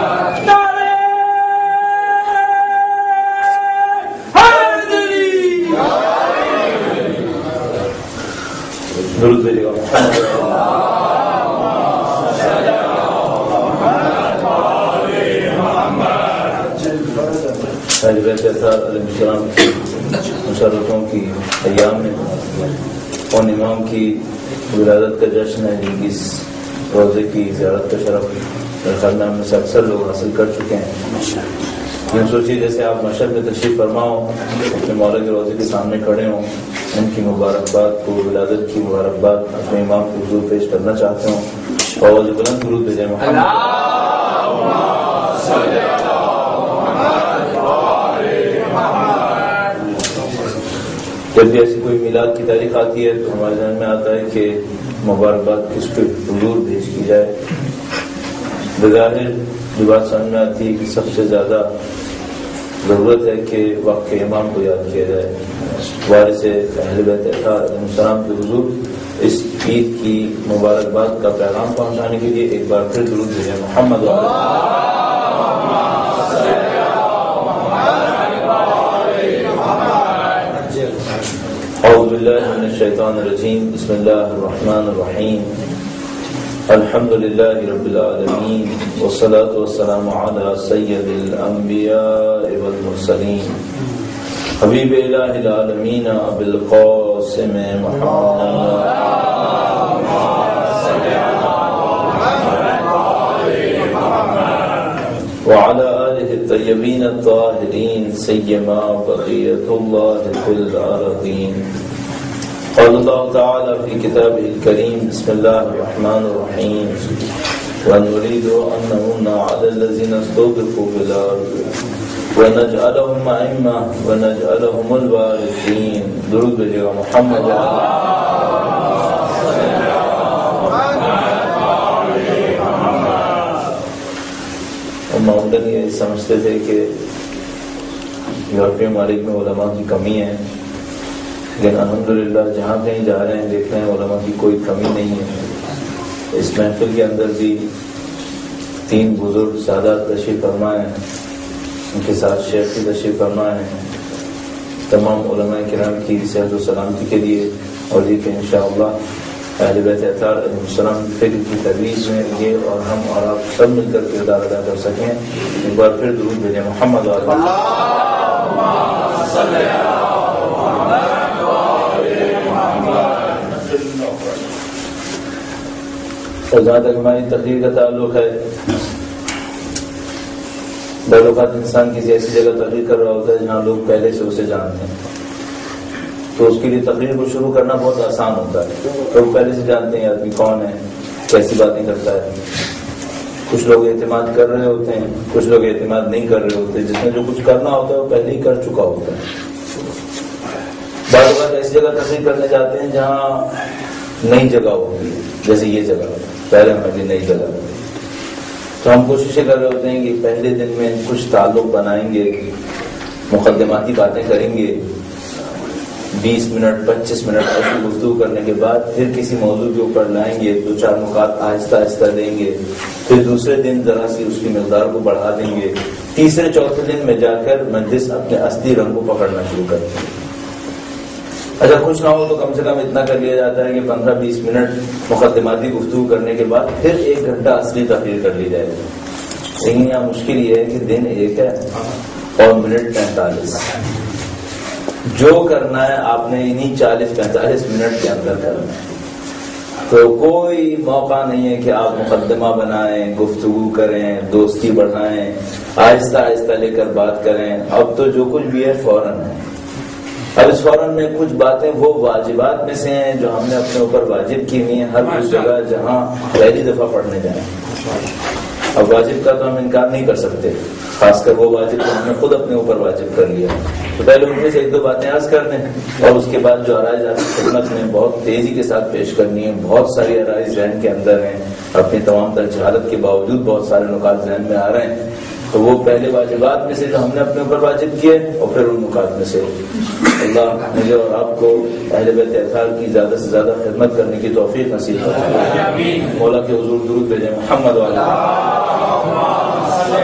درود بھیجے گا بیت اطہار علیہ السلام کی مسرتوں کی ایام میں اور امام کی ولادت کا جشن ہے، جن کی روزے کی زیارت کا شرف میرے خیال میں ہم میں سے اکثر لوگ حاصل کر چکے ہیں۔ میں سوچی جیسے آپ مشہد میں تشریف فرما ہوں، اپنے مولا کے روزے کے سامنے کھڑے ہوں، ان کی مبارکباد کو، ولادت کی مبارکباد اپنے امام کو حضور پیش کرنا چاہتے ہوں، اور بلند درود بھیجیں محمد۔ جب بھی ایسی کوئی میلاد کی تاریخ آتی ہے تو ہمارے ذہن میں آتا ہے کہ مبارکباد کس پہ حضور پیش کی جائے۔ بظاہر جو بات سمجھ میں آتی ہے کہ سب سے زیادہ ضرورت ہے کہ وقت کے امام کو یاد کیا جائے، وارث اہل بیت اطہار علیہ السلام کے حضور اس عید کی مبارکباد کا پیغام پہنچانے کے لیے ایک بار پھر درود بھیجیں محمد اعوذ باللہ من الشیطان الرجیم، بسم اللہ الرحمن الرحیم، الحمد للہ رب العالمین، والصلاة والسلام علی سید الانبیاء والمرسلین، حبیب الہ العالمین ابی القاسم محمد وعلى آلہ الطیبین الطاہرین سیما بقیۃ اللہ فی الارضین۔ قال اللہ تعالی فی کتابہ الکریم، بسم اللہ الرحمن الرحیم، ونريد أن نمن على الذين استضعفوا في الأرض ونجعلهم أئمة ونجعلهم الوارثين۔ درود بھیجے گا محمد۔ ہم عمدن یہ سمجھتے تھے کہ یورپی ممالک میں علماء کی کمی ہے، لیکن الحمدللہ جہاں کہیں جا رہے ہیں دیکھ رہے ہیں علماء کی کوئی کمی نہیں ہے۔ اس محفل کے اندر بھی 3 بزرگ سادات تشریف فرما ہیں، ان کے ساتھ شیخ کی تشریف فرما ہیں، تمام علماء کرام کی صحت و سلامتی کے لیے، اور یہ کہ انشاءاللہ اہل بیت اطہار علیہ السلام کی فکر کی ترویج میں یہ اور ہم اور آپ سب مل کر کردار ادا کر سکیں۔ ایک بار پھر درود بھیجیں محمد اور جہاں تک ہماری تقریر کا تعلق ہے، بعض اوقات انسان کسی ایسی جگہ تقریر کر رہا ہوتا ہے جہاں لوگ پہلے سے اسے جانتے ہیں، تو اس کے لیے تقریر کو شروع کرنا بہت آسان ہوتا ہے۔ لوگ پہلے سے جانتے ہیں آدمی کون ہے، کیسی باتیں کرتا ہے۔ کچھ لوگ اعتماد کر رہے ہوتے ہیں، کچھ لوگ اعتماد نہیں کر رہے ہوتے، جس میں جو کچھ کرنا ہوتا ہے وہ پہلے ہی کر چکا ہوتا ہے۔ بعض اوقات ایسی جگہ تقریر کرنے جاتے ہیں جہاں نئی جگہ ہوتی ہے، جیسے یہ جگہ پہلے ہماری نئی جگہ، تو ہم کوششیں کر رہے ہوتے ہیں کہ پہلے دن میں کچھ تعلق بنائیں گے، مقدماتی باتیں کریں گے، 20 منٹ 25 منٹ ایسی گفتگو کرنے کے بعد پھر کسی موضوع کے اوپر لائیں گے، 2-4 نکات آہستہ آہستہ دیں گے، پھر دوسرے دن ذرا سی اس کی مقدار کو بڑھا دیں گے، تیسرے چوتھے دن میں جا کر مجلس اپنے اصلی رنگ کو پکڑنا شروع کر دیں گے۔ اچھا کچھ نہ ہو تو کم سے کم اتنا کر لیا جاتا ہے کہ 15-20 منٹ مقدماتی گفتگو کرنے کے بعد پھر 1 گھنٹہ اصلی تقریر کر لی جائے گی۔ لیکن یہاں مشکل یہ ہے کہ دن 1 ہے اور منٹ 45۔ جو کرنا ہے آپ نے انہی 40-45 منٹ کے اندر کرنا ہے، تو کوئی موقع نہیں ہے کہ آپ مقدمہ بنائیں، گفتگو کریں، دوستی بڑھائیں، آہستہ آہستہ لے کر بات کریں۔ اب تو جو کچھ بھی ہے فوراً ہے۔ اب اس فوراً میں کچھ باتیں وہ واجبات میں سے ہیں جو ہم نے اپنے اوپر واجب کی ہوئی ہیں ہر اس جگہ جہاں پہلی دفعہ پڑھنے جائیں۔ اب واجب کا تو ہم انکار نہیں کر سکتے، خاص کر وہ واجب جو ہم نے خود اپنے اوپر واجب کر لیا، تو پہلے ان میں سے 1-2 باتیں عرض کر دیں، اور اس کے بعد جو آرائز آپ کی خدمت میں بہت تیزی کے ساتھ پیش کرنی ہے۔ بہت ساری آرائز ذہن کے اندر ہیں، اپنی تمام تر جہالت کے باوجود بہت سارے نکات ذہن میں آ رہے ہیں، تو وہ پہلے واجبات میں سے جو ہم نے اپنے اوپر واجب کیے، اور پھر ان نکات میں سے اللہ مجھے اور آپ کو اہل بیت اطہار کی زیادہ سے زیادہ خدمت کرنے کی توفیق نصیب فرمائے۔ مولا کے حضور درود بھیجیں محمد وعلیہ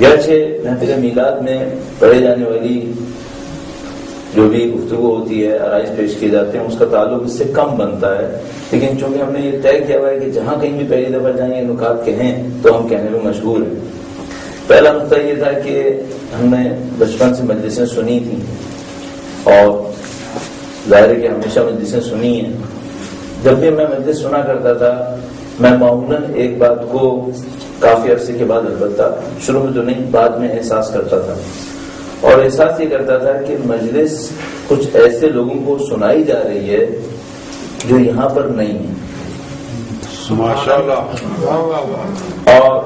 گرچہ محفل میلاد میں پڑھے جانے والی جو بھی گفتگو ہوتی ہے، عرائض پیش کیے جاتے ہیں، اس کا تعلق اس سے کم بنتا ہے، لیکن چونکہ ہم نے یہ طے کیا ہوا ہے کہ جہاں کہیں بھی پہلی دفعہ جائیں یہ نکات کہیں تو ہم کہنے میں مشغول ہیں۔ پہلا نقطہ یہ تھا کہ ہم نے بچپن سے مجلسیں سنی تھیں اور ظاہر ہے کہ ہمیشہ مجلسیں سنی ہیں۔ جب بھی میں مجلس سنا کرتا تھا میں معمولاً ایک بات کو کافی عرصے کے بعد، البتہ شروع میں تو نہیں، بعد میں احساس کرتا تھا، اور احساس یہ کرتا تھا کہ مجلس کچھ ایسے لوگوں کو سنائی جا رہی ہے جو یہاں پر نہیں ہے، ماشاءاللہ، اور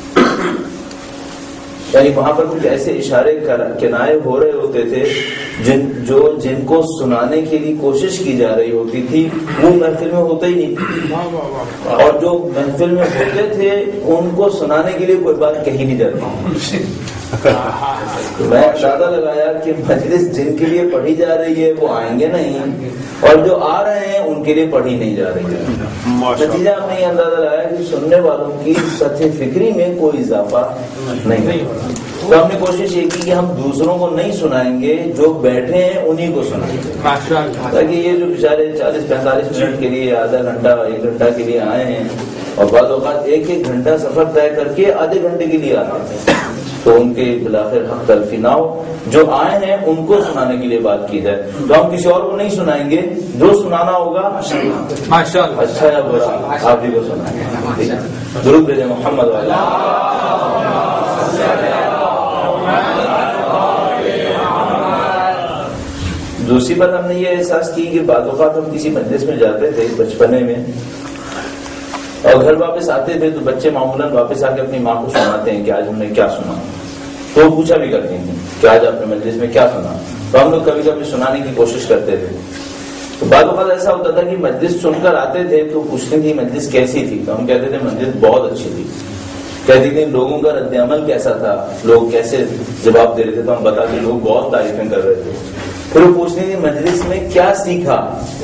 یعنی وہاں پر کچھ ایسے اشارے کنائے ہو رہے ہوتے تھے جن کو سنانے کے لیے کوشش کی جا رہی ہوتی تھی وہ محفل میں ہوتے ہی نہیں، اور جو محفل میں ہوتے تھے ان کو سنانے کے لیے کوئی بات کہی نہیں جاتی۔ میں اندازہ لگایا کہ مجلس جن کے لیے پڑھی جا رہی ہے وہ آئیں گے نہیں، اور جو آ رہے ہیں ان کے لیے پڑھی نہیں جا رہی ہے۔ نتیجہ ہم نے یہ اندازہ لگایا کہ سننے والوں کی سطح فکری میں کوئی اضافہ نہیں، تو ہم نے کوشش یہ کی کہ ہم دوسروں کو نہیں سنائیں گے، جو بیٹھے ہیں انہی کو سنائیں گے، تاکہ یہ جو بیچارے 40-45 منٹ کے لیے، آدھا گھنٹہ 1 گھنٹہ کے لیے آئے ہیں، اور بعض اوقات 1 گھنٹہ سفر طے کر کے آدھے گھنٹے کے لیے آتے ہیں، تو ان کے بلاخر حق تلفی نہ ہو، جو آئے ہیں ان کو سنانے کے لیے بات کی جائے۔ تو ہم کسی اور کو نہیں سنائیں گے، جو سنانا ہوگا اچھا یا برا آپ ہی کو سنائیں گے۔ درود بھیجیں محمد والا۔ دوسری بات ہم نے یہ احساس کی کہ بعض اوقات ہم کسی مجلس میں جاتے تھے بچپنے میں، اور گھر واپس آتے تھے تو بچے معمولاً واپس آ کے اپنی ماں کو سناتے ہیں کہ آج ہم نے کیا سنا، تو وہ پوچھا بھی کرتی تھی کہ آج آپ نے مجلس میں کیا سنا، تو ہم لوگ کبھی کبھی سنانے کی کوشش کرتے تھے۔ تو بعض اوقات ایسا ہوتا تھا کہ مجلس سن کر آتے تھے تو پوچھتی تھی مجلس کیسی تھی، تو ہم کہتے تھے مجلس بہت اچھی تھی۔ کہتی تھی لوگوں کا رد عمل کیسا تھا، لوگ کیسے جواب دے رہے تھے، تو ہم بتاتے لوگ بہت تعریفیں کر رہے تھے۔ پھر وہ پوچھتی تھی مجلس میں کیا سیکھا۔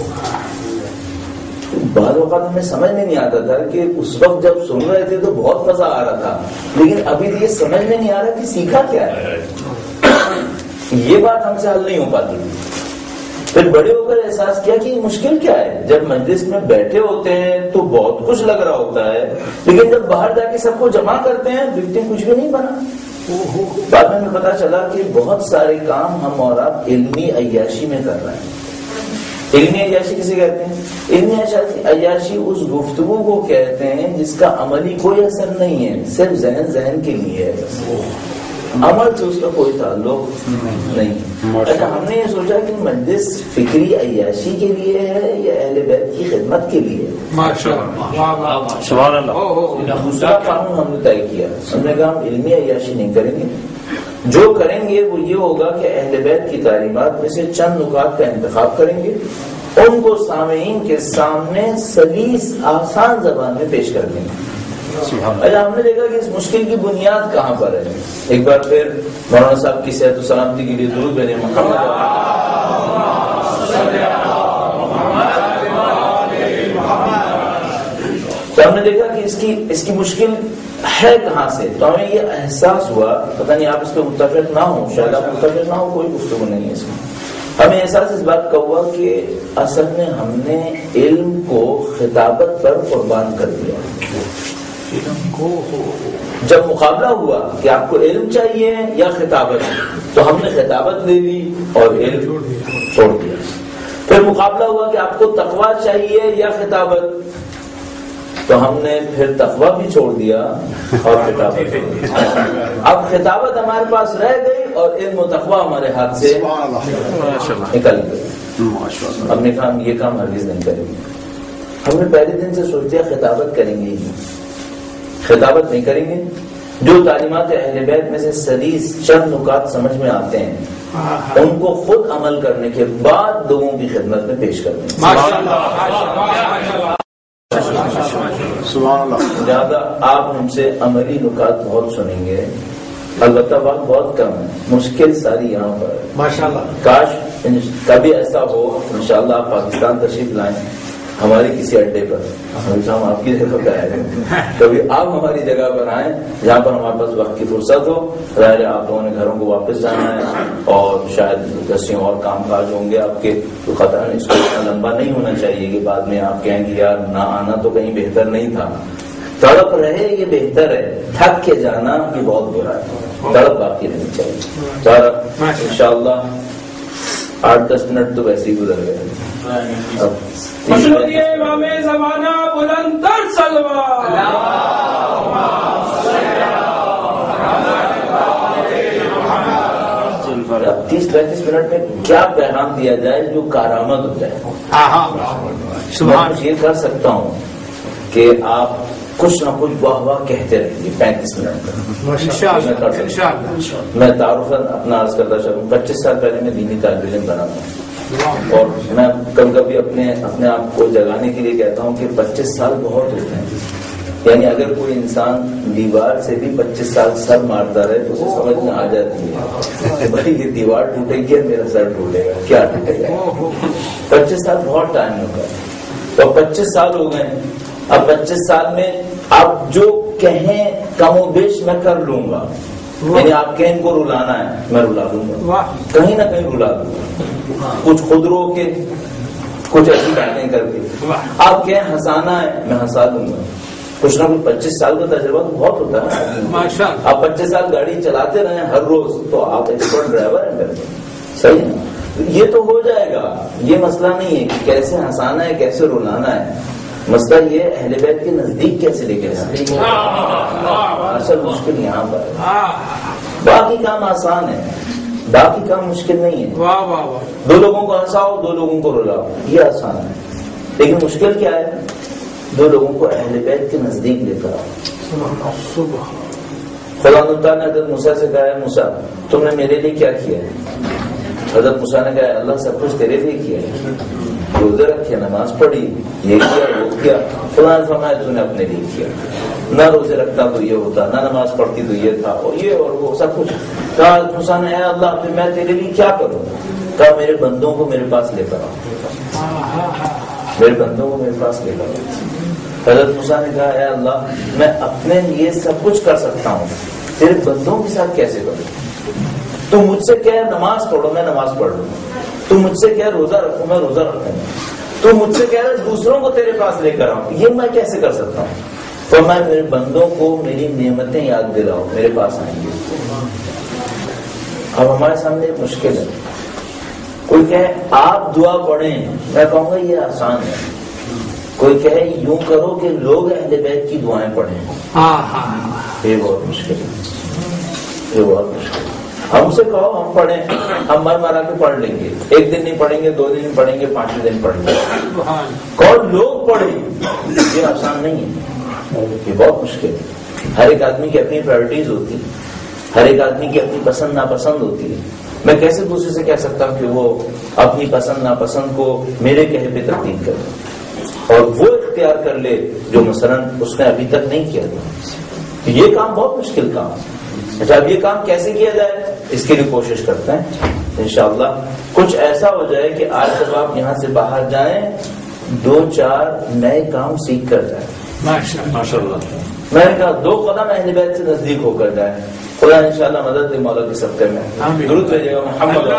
بعض اوقات ہمیں سمجھ میں نہیں آتا تھا کہ اس وقت جب سن رہے تھے تو بہت مزہ آ رہا تھا، لیکن ابھی تو یہ سمجھ میں نہیں آ رہا کہ سیکھا کیا ہے، یہ بات ہم سے حل نہیں ہو پاتی۔ پھر بڑے ہو کر احساس کیا کہ مشکل کیا ہے، جب مجلس میں بیٹھے ہوتے ہیں تو بہت کچھ لگ رہا ہوتا ہے، لیکن جب باہر جا کے سب کو جمع کرتے ہیں دیکھتے ہیں کچھ بھی نہیں بنا۔ بعد میں ہمیں پتا چلا کہ بہت سارے کام ہم اور آپ علمی عیاشی میں کر رہے ہیں۔ علمی عیاشی کسے کہتے ہیں؟ علمی عیاشی اس گفتگو کو کہتے ہیں جس کا عملی کوئی اثر نہیں ہے، صرف ذہن کے لیے ہے، عمل سے اس کا کوئی تعلق نہیں۔ اچھا، ہم نے یہ سوچا کہ مجلس فکری عیاشی کے لیے ہے یا اہل بیت کی خدمت کے لیے؟ سبحان اللہ۔ دوسرا قانون ہم نے طے کیا، ہم نے کہا ہم علمی عیاشی نہیں کریں گے، جو کریں گے وہ یہ ہوگا کہ اہل بیت کی تعلیمات میں سے چند نکات کا انتخاب کریں گے، ان کو سامعین کے سامنے سلیس آسان زبان میں پیش کر دیں گے۔ اچھا، ہم نے دیکھا کہ اس مشکل کی بنیاد کہاں پر ہے۔ ایک بار پھر مولانا صاحب کی صحت و سلامتی کے لیے درود بھیجیں محمد۔ تو ہم نے دیکھا کہ اس کی مشکل ہے کہاں سے، تو ہمیں یہ احساس ہوا، پتہ نہیں آپ اس پہ متفق نہ ہوں، شاید آپ متفق نہ ہو، کوئی گفتگو نہیں ہے اس میں، ہمیں احساس اس بات کا ہوا کہ اصل میں ہم نے علم کو خطابت پر قربان کر دیا۔ جب مقابلہ ہوا کہ آپ کو علم چاہیے یا خطابت، تو ہم نے خطابت لے لی اور علم چھوڑ دیا۔ پھر مقابلہ ہوا کہ آپ کو تقویٰ چاہیے یا خطابت، تو ہم نے پھر تقویٰ بھی چھوڑ دیا اور خطابت۔ اب خطابت ہمارے پاس رہ گئی اور علم و تقویٰ ہمارے ہاتھ سے نکل گئی۔ ہم نے کہا ہم یہ کام ہرگز نہیں کریں گے۔ ہم نے پہلے دن سے سوچ لیا خطابت کریں گے ہی، خطابت نہیں کریں گے۔ جو تعلیمات اہل بیت میں سے سلیس چند نکات سمجھ میں آتے ہیں ان کو خود عمل کرنے کے بعد لوگوں کی خدمت میں پیش کر دیں۔ زیادہ آپ ہم سے عملی نکات بہت سنیں گے، البتہ وقت بہت کم ہے، مشکل ساری یہاں پر ہے۔ ماشاءاللہ، کاش کبھی ایسا ہو، انشاءاللہ آپ پاکستان تشریف لائیں ہماری کسی اڈے پر، ہم آپ کی جگہ پہ آئے ہیں، کبھی آپ ہماری جگہ پر آئیں جہاں پر ہمارے پاس وقت کی فرصت ہو. ظاہر ہے آپ لوگوں نے گھروں کو واپس جانا ہے اور شاید دسیوں اور کام کاج ہوں گے آپ کے، تو خطرہ اس کو اتنا لمبا نہیں ہونا چاہیے کہ بعد میں آپ کہیں گے یار نہ آنا تو کہیں بہتر نہیں تھا. تڑپ رہے یہ بہتر ہے، تھک کے جانا یہ بہت برا ہے. تڑپ باقی نہیں چاہیے. انشاءاللہ 8-10 منٹ تو ویسے ہی گزر گئے. اب امام زمانہ بلند تر صلوات. 30-35 منٹ میں کیا پیغام دیا جائے جو کارآمد ہو جائے. میں یہ کر سکتا ہوں کہ آپ کچھ نہ کچھ واہ واہ کہتے رہیں 35 منٹ میں. میں تعارفاً اپنا عرض کرتا چلوں. 25 سال پہلے میں دینی طالب علم بنا ہوں اور میں کبھی کبھی اپنے آپ کو جگانے کے لیے کہتا ہوں کہ 25 سال بہت ہوتے ہیں. یعنی اگر کوئی انسان دیوار سے بھی 25 سال سر مارتا رہے تو اسے سمجھ میں آ جاتی ہے بھائی یہ دیوار ٹوٹے گی اور میرا سر ٹوٹے گا، کیا ٹوٹے گا. 25 سال بہت ٹائم ہوتا ہے. تو 25 سال ہو گئے. اب 25 سال میں آپ جو کہیں کم و بیش میں کر لوں گا. یعنی آپ کہیں ان کو رلانا ہے میں رلا دوں گا، کہیں نہ کہیں رلا دوں گا. کچھ خود رو کے، کچھ ایسی باتیں کر کے. آپ کہیں ہنسانا ہے میں ہنسا دوں گا. کچھ نہ کچھ 25 سال کا تجربہ تو بہت ہوتا ہے. آپ 25 سال گاڑی چلاتے رہے ہر روز تو آپ ایکسپرٹ ڈرائیور ہیں میرے. صحیح ہے، یہ تو ہو جائے گا. یہ مسئلہ نہیں ہے کہ کیسے ہنسانا ہے کیسے رلانا ہے. مسئلہ یہ اہل بیت کے نزدیک کیسے لے کے جانا. اصل مشکل یہاں پر ہے. باقی کام آسان ہے، باقی کام مشکل نہیں ہے. 2 لوگوں کو ہنساؤ 2 لوگوں کو رلاؤ یہ آسان ہے. لیکن مشکل کیا ہے؟ 2 لوگوں کو اہل بیت کے نزدیک لے کر آؤ. خدا تعالیٰ نے حضرت موسیٰ سے کہا ہے موسیٰ تم نے میرے لیے کیا کیا ہے؟ حضرت موسیٰ نے کہا اللہ سب کچھ تیرے لیے کیا ہے. روزے رکھے، نماز پڑھی، یہ کیا وہ کیا. خدا نے فرمایا تو نے اپنے لیے کیا. نہ روزے رکھتا تو یہ ہوتا، نہ نماز پڑھتی تو یہ تھا، اور یہ اور وہ سب کچھ. کہا موسیٰ نے اے اللہ پھر میں تیرے لیے کیا کروں؟ کہا میرے بندوں کو میرے پاس لے کر آؤ، میرے بندوں کو میرے پاس لے کر آؤ. حضرت موسیٰ نے کہا اے اللہ میں اپنے لیے سب کچھ کر سکتا ہوں، تیرے بندوں کے ساتھ کیسے کروں؟ تو مجھ سے کیا نماز پڑھو میں نماز پڑھ لوں، تو مجھ سے کیا روزہ رکھوں میں روزہ رکھوں، تو مجھ سے کیا دوسروں کو تیرے پاس لے کر آؤں، یہ میں کیسے کر سکتا ہوں؟ تو میں میرے بندوں کو میری نعمتیں یاد دلاؤ میرے پاس آئیں گے. اب ہمارے سامنے ایک مشکل ہے. کوئی کہے آپ دعا پڑھیں، میں کہوں گا یہ آسان ہے. کوئی کہے یوں کرو کہ لوگ اہل بیت کی دعائیں پڑھیں، یہ بہت مشکل ہے. یہ بہت مشکل ہے. ہم سے کہو ہم پڑھیں، ہم مر مرا کے پڑھ لیں گے. 1 دن نہیں پڑھیں گے، 2 دن پڑھیں گے، 5 دن پڑھیں گے. کون لوگ پڑھیں یہ آسان نہیں ہے، یہ بہت مشکل ہے. ہر ایک آدمی کی اپنی پرائرٹیز ہوتی ہے، ہر ایک آدمی کی اپنی پسند ناپسند ہوتی ہے. میں کیسے دوسرے سے کہہ سکتا ہوں کہ وہ اپنی پسند ناپسند کو میرے کہے پہ تبدیل کرے اور وہ اختیار کر لے جو مثلاً اس نے ابھی تک نہیں کیا تھا. یہ کام بہت مشکل کام ہے. اچھا اب یہ کام کیسے کیا جائے اس کے لیے کوشش کرتے ہیں انشاءاللہ. کچھ ایسا ہو جائے کہ آج جب آپ یہاں سے باہر جائیں 2-4 نئے کام سیکھ کر جائیں. ماشاءاللہ. میں نے کہا 2 قدم اہل بیت سے نزدیک ہو کر جائیں. خدا انشاءاللہ مدد دے مولا کے صدقے میں. درود بھیجیے گا محمد.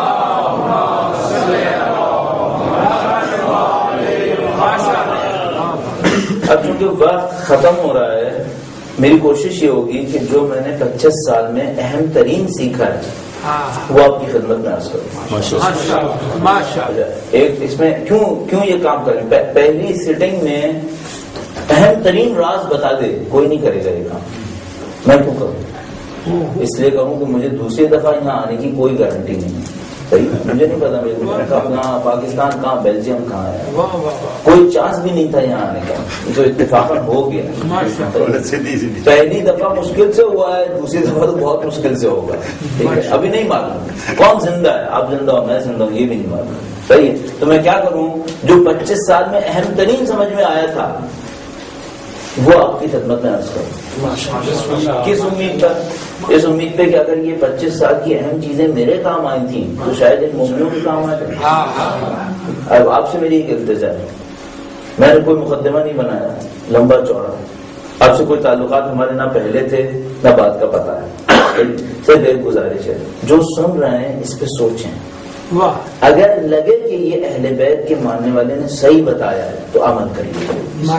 اب چونکہ وقت ختم ہو رہا ہے میری کوشش یہ ہوگی کہ جو میں نے 25 سال میں اہم ترین سیکھا ہے وہ آپ کی خدمت میں عرض کروں. ایک اس میں کیوں یہ کام کریں. پہلی سیٹنگ میں اہم ترین راز بتا دے کوئی نہیں کرے گا یہ کام. میں کیوں کروں؟ اس لیے کروں کہ مجھے دوسری دفعہ یہاں آنے کی کوئی گارنٹی نہیں ہے. صحیح مجھے نہیں پتا میرے کہاں پاکستان کہاں بیلجیم کہاں ہے. کوئی چانس بھی نہیں تھا یہاں آنے کا، جو اتفاقاً ہو گیا. پہلی دفعہ مشکل سے ہوا ہے، دوسری دفعہ تو بہت مشکل سے ہوگا. ٹھیک ہے ابھی نہیں معلوم کون زندہ ہے. آپ زندہ ہو میں زندہ ہوں یہ بھی نہیں معلوم. صحیح ہے تو میں کیا کروں جو 25 سال میں اہم ترین سمجھ میں آیا تھا وہ آپ کی خدمت میں عرض کروں. کس امید پر؟ اس امید پہ کہ اگر یہ 25 سال کی اہم چیزیں میرے کام آئی تھیں تو شاید ان مومنوں کے کام آ جائیں. اب آپ سے میری ایک التجا ہے میں نے کوئی مقدمہ نہیں بنایا لمبا چوڑا، آپ سے کوئی تعلقات ہمارے نہ پہلے تھے نہ بات کا پتہ ہے، صرف ایک گزارش ہے جو سن رہے ہیں اس پہ سوچیں، اگر لگے کہ یہ اہل بیت کے ماننے والے نے صحیح بتایا ہے تو عمل کریے،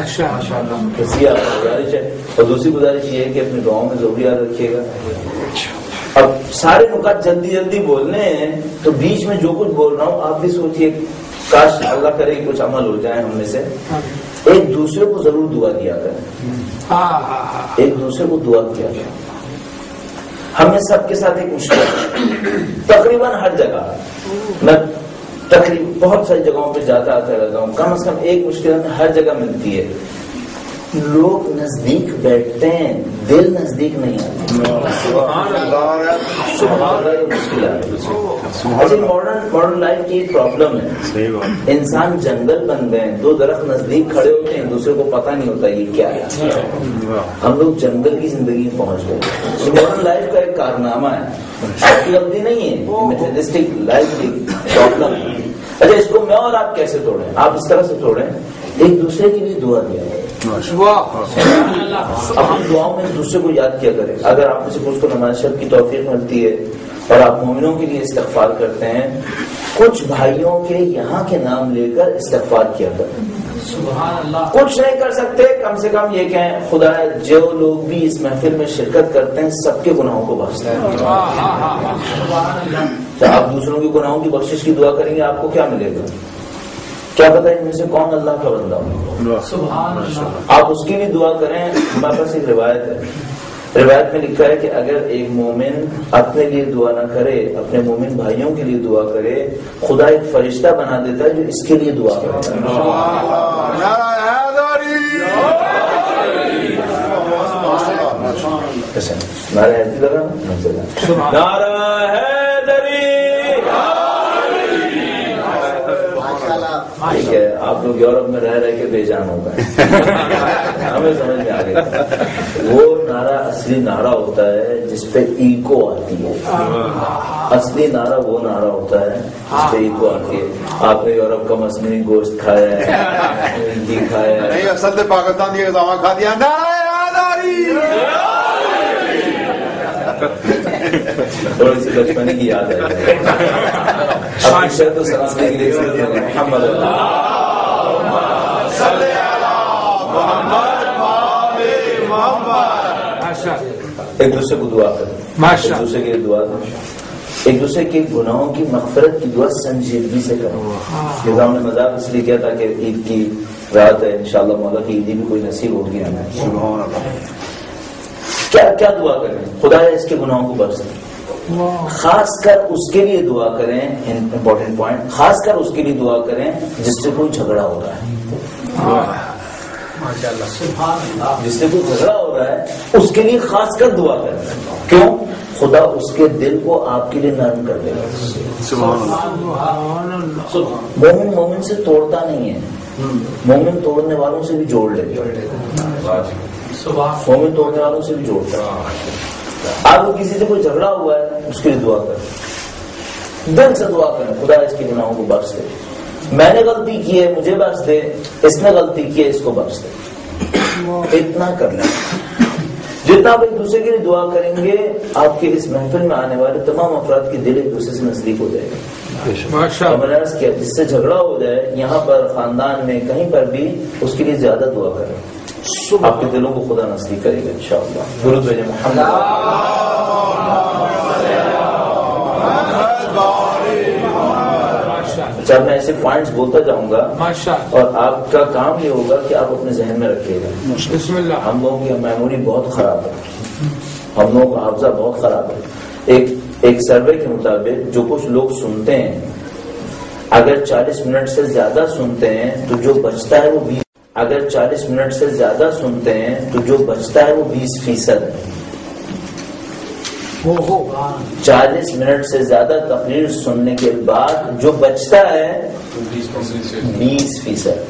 گزارش ہے۔ اور دوسری گزارش یہ ہے کہ اپنے دعاؤں میں ضرور یاد رکھیے گا۔ اب سارے نکات جلدی جلدی بولنے ہیں تو بیچ میں جو کچھ بول رہا ہوں آپ بھی سوچیے، کاش اللہ کرے کچھ عمل ہو جائے ہم میں سے۔ ایک دوسرے کو ضرور دعا کیا کریں، ایک دوسرے کو دعا کیا کریں۔ ہمیں سب کے ساتھ ایک مشکل ہے، تقریباً ہر جگہ، میں تقریباً بہت ساری جگہوں پہ جاتا آتا رہتا ہوں، کم از کم ایک مشکل ہمیں ہر جگہ ملتی ہے، لوگ نزدیک بیٹھتے ہیں دل نزدیک نہیں آتے۔ ماڈرن لائف کی ایک پرابلم ہے، انسان جنگل بن گئے ہیں، دو درخت نزدیک کھڑے ہوتے ہیں دوسرے کو پتہ نہیں ہوتا یہ کیا ہے، ہم لوگ جنگل کی زندگی میں پہنچ گئے۔ ماڈرن لائف کا ایک کارنامہ ہے، آپ کی غلطی نہیں ہے، میٹریلسٹک لائف کی پرابلم ہے۔ اچھا اس کو میں اور آپ کیسے توڑیں؟ آپ اس طرح سے توڑیں، ایک دوسرے کے لیے دعا دیا ہے، اپنی دعاؤں میں ایک دوسرے کو یاد کیا کریں۔ اگر آپ میں سے کچھ کو نماز شب کی توفیق ملتی ہے اور آپ مومنوں کے لیے استغفار کرتے ہیں، کچھ بھائیوں کے یہاں کے نام لے کر استغفار کیا کریں۔ کچھ نہیں کر سکتے، کم سے کم یہ کہیں خدا جو لوگ بھی اس محفل میں شرکت کرتے ہیں سب کے گناہوں کو بخش دیں۔ آپ دوسروں کے گناہوں کی بخشش کی دعا کریں گے آپ کو کیا ملے گا؟ کیا پتہ ان میں سے کون اللہ کا بندہ ہو؟ آپ اس کی بھی دعا کریں۔ ہمارے پاس ایک روایت ہے، روایت میں لکھا ہے کہ اگر ایک مومن اپنے لیے دعا نہ کرے، اپنے مومن بھائیوں کے لیے دعا کرے، خدا ایک فرشتہ بنا دیتا ہے جو اس کے لیے دعا کرتا ہے۔ نعرہ حیدری لگا نا، نعرہ حیدری۔ ٹھیک ہے، آپ لوگ یورپ میں رہ رہ کے بے جان ہو گئے، ہمیں سمجھ میں آ گیا۔ وہ نعرہ اصلی نعرہ ہوتا ہے جس پہ ایکو آتی ہے، اصلی نعرہ وہ نعرہ ہوتا ہے جس پہ ایکو آتی ہے۔ آپ نے یورپ کا مصنوعی گوشت کھایا ہے، گھی کھایا ہے، نہیں اصل میں پاکستان کی غذا کھا دیا۔ تھوڑی سی بچپنے کی یاد ہے۔ اب شہد و سلامتی کے لیے محمد ایک دوسرے کو دعا کریں، ایک دوسرے کے لیے دعا کریں، ایک دوسرے کے گناہوں کی مغفرت کی دعا سنجیدگی سے کریں۔ نظام نے مذاق اس لیے کیا تاکہ عید کی رات ہے، انشاءاللہ مولا کی عیدی بھی کوئی نصیب ہوگی ہمیں۔ کیا کیا دعا کریں؟ خدا اس کے گناہوں کو بخش دے۔ خاص کر اس کے لیے دعا کریں، امپورٹنٹ پوائنٹ، خاص کر اس کے لیے دعا کریں جس سے کوئی جھگڑا ہو رہا ہے، جس سے کوئی جھگڑا ہو رہا ہے اس کے لیے خاص کر دعا کریں۔ کیوں؟ خدا اس کے دل کو آپ کے لیے نرم کر دے گا۔ مومن مومن سے توڑتا نہیں ہے، مومن توڑنے والوں سے بھی جوڑ لیتا ہے، مومن توڑنے والوں سے بھی جوڑتا ہے۔ آپ کو کسی سے کوئی جھگڑا ہوا ہے اس کے لیے دعا کریں، دل سے دعا کریں خدا اس کے گناہوں کو بخش دے، میں نے غلطی کی ہے مجھے بخش دے، اس نے غلطی کی ہے اس کو بخش دے۔ اتنا کر لیں، جتنا آپ ایک دوسرے کے لیے دعا کریں گے آپ کے اس محفل میں آنے والے تمام افراد کے دل ایک دوسرے سے نزدیک ہو جائے گا۔ میں نے عرض کیا جس سے جھگڑا ہو جائے یہاں پر خاندان میں کہیں پر بھی اس کے لیے زیادہ دعا کریں، آپ کے دلوں کو خدا نزدیک کرے گا انشاءاللہ۔ درود بھیجیں محمد۔ اچھا میں ایسے پوائنٹس بولتا جاؤں گا اور آپ کا کام یہ ہوگا کہ آپ اپنے ذہن میں رکھیے گا۔ بسم اللہ۔ ہم لوگوں کی میموری بہت خراب ہے، ہم لوگوں کا حافظہ بہت خراب ہے۔ ایک سروے کے مطابق جو کچھ لوگ سنتے ہیں اگر 40 منٹ سے زیادہ سنتے ہیں تو جو بچتا ہے وہ 40 منٹ سے زیادہ سنتے ہیں تو جو بچتا ہے وہ 20% ہے۔ 40 منٹ سے زیادہ تقریر سننے کے بعد جو بچتا ہے 20%،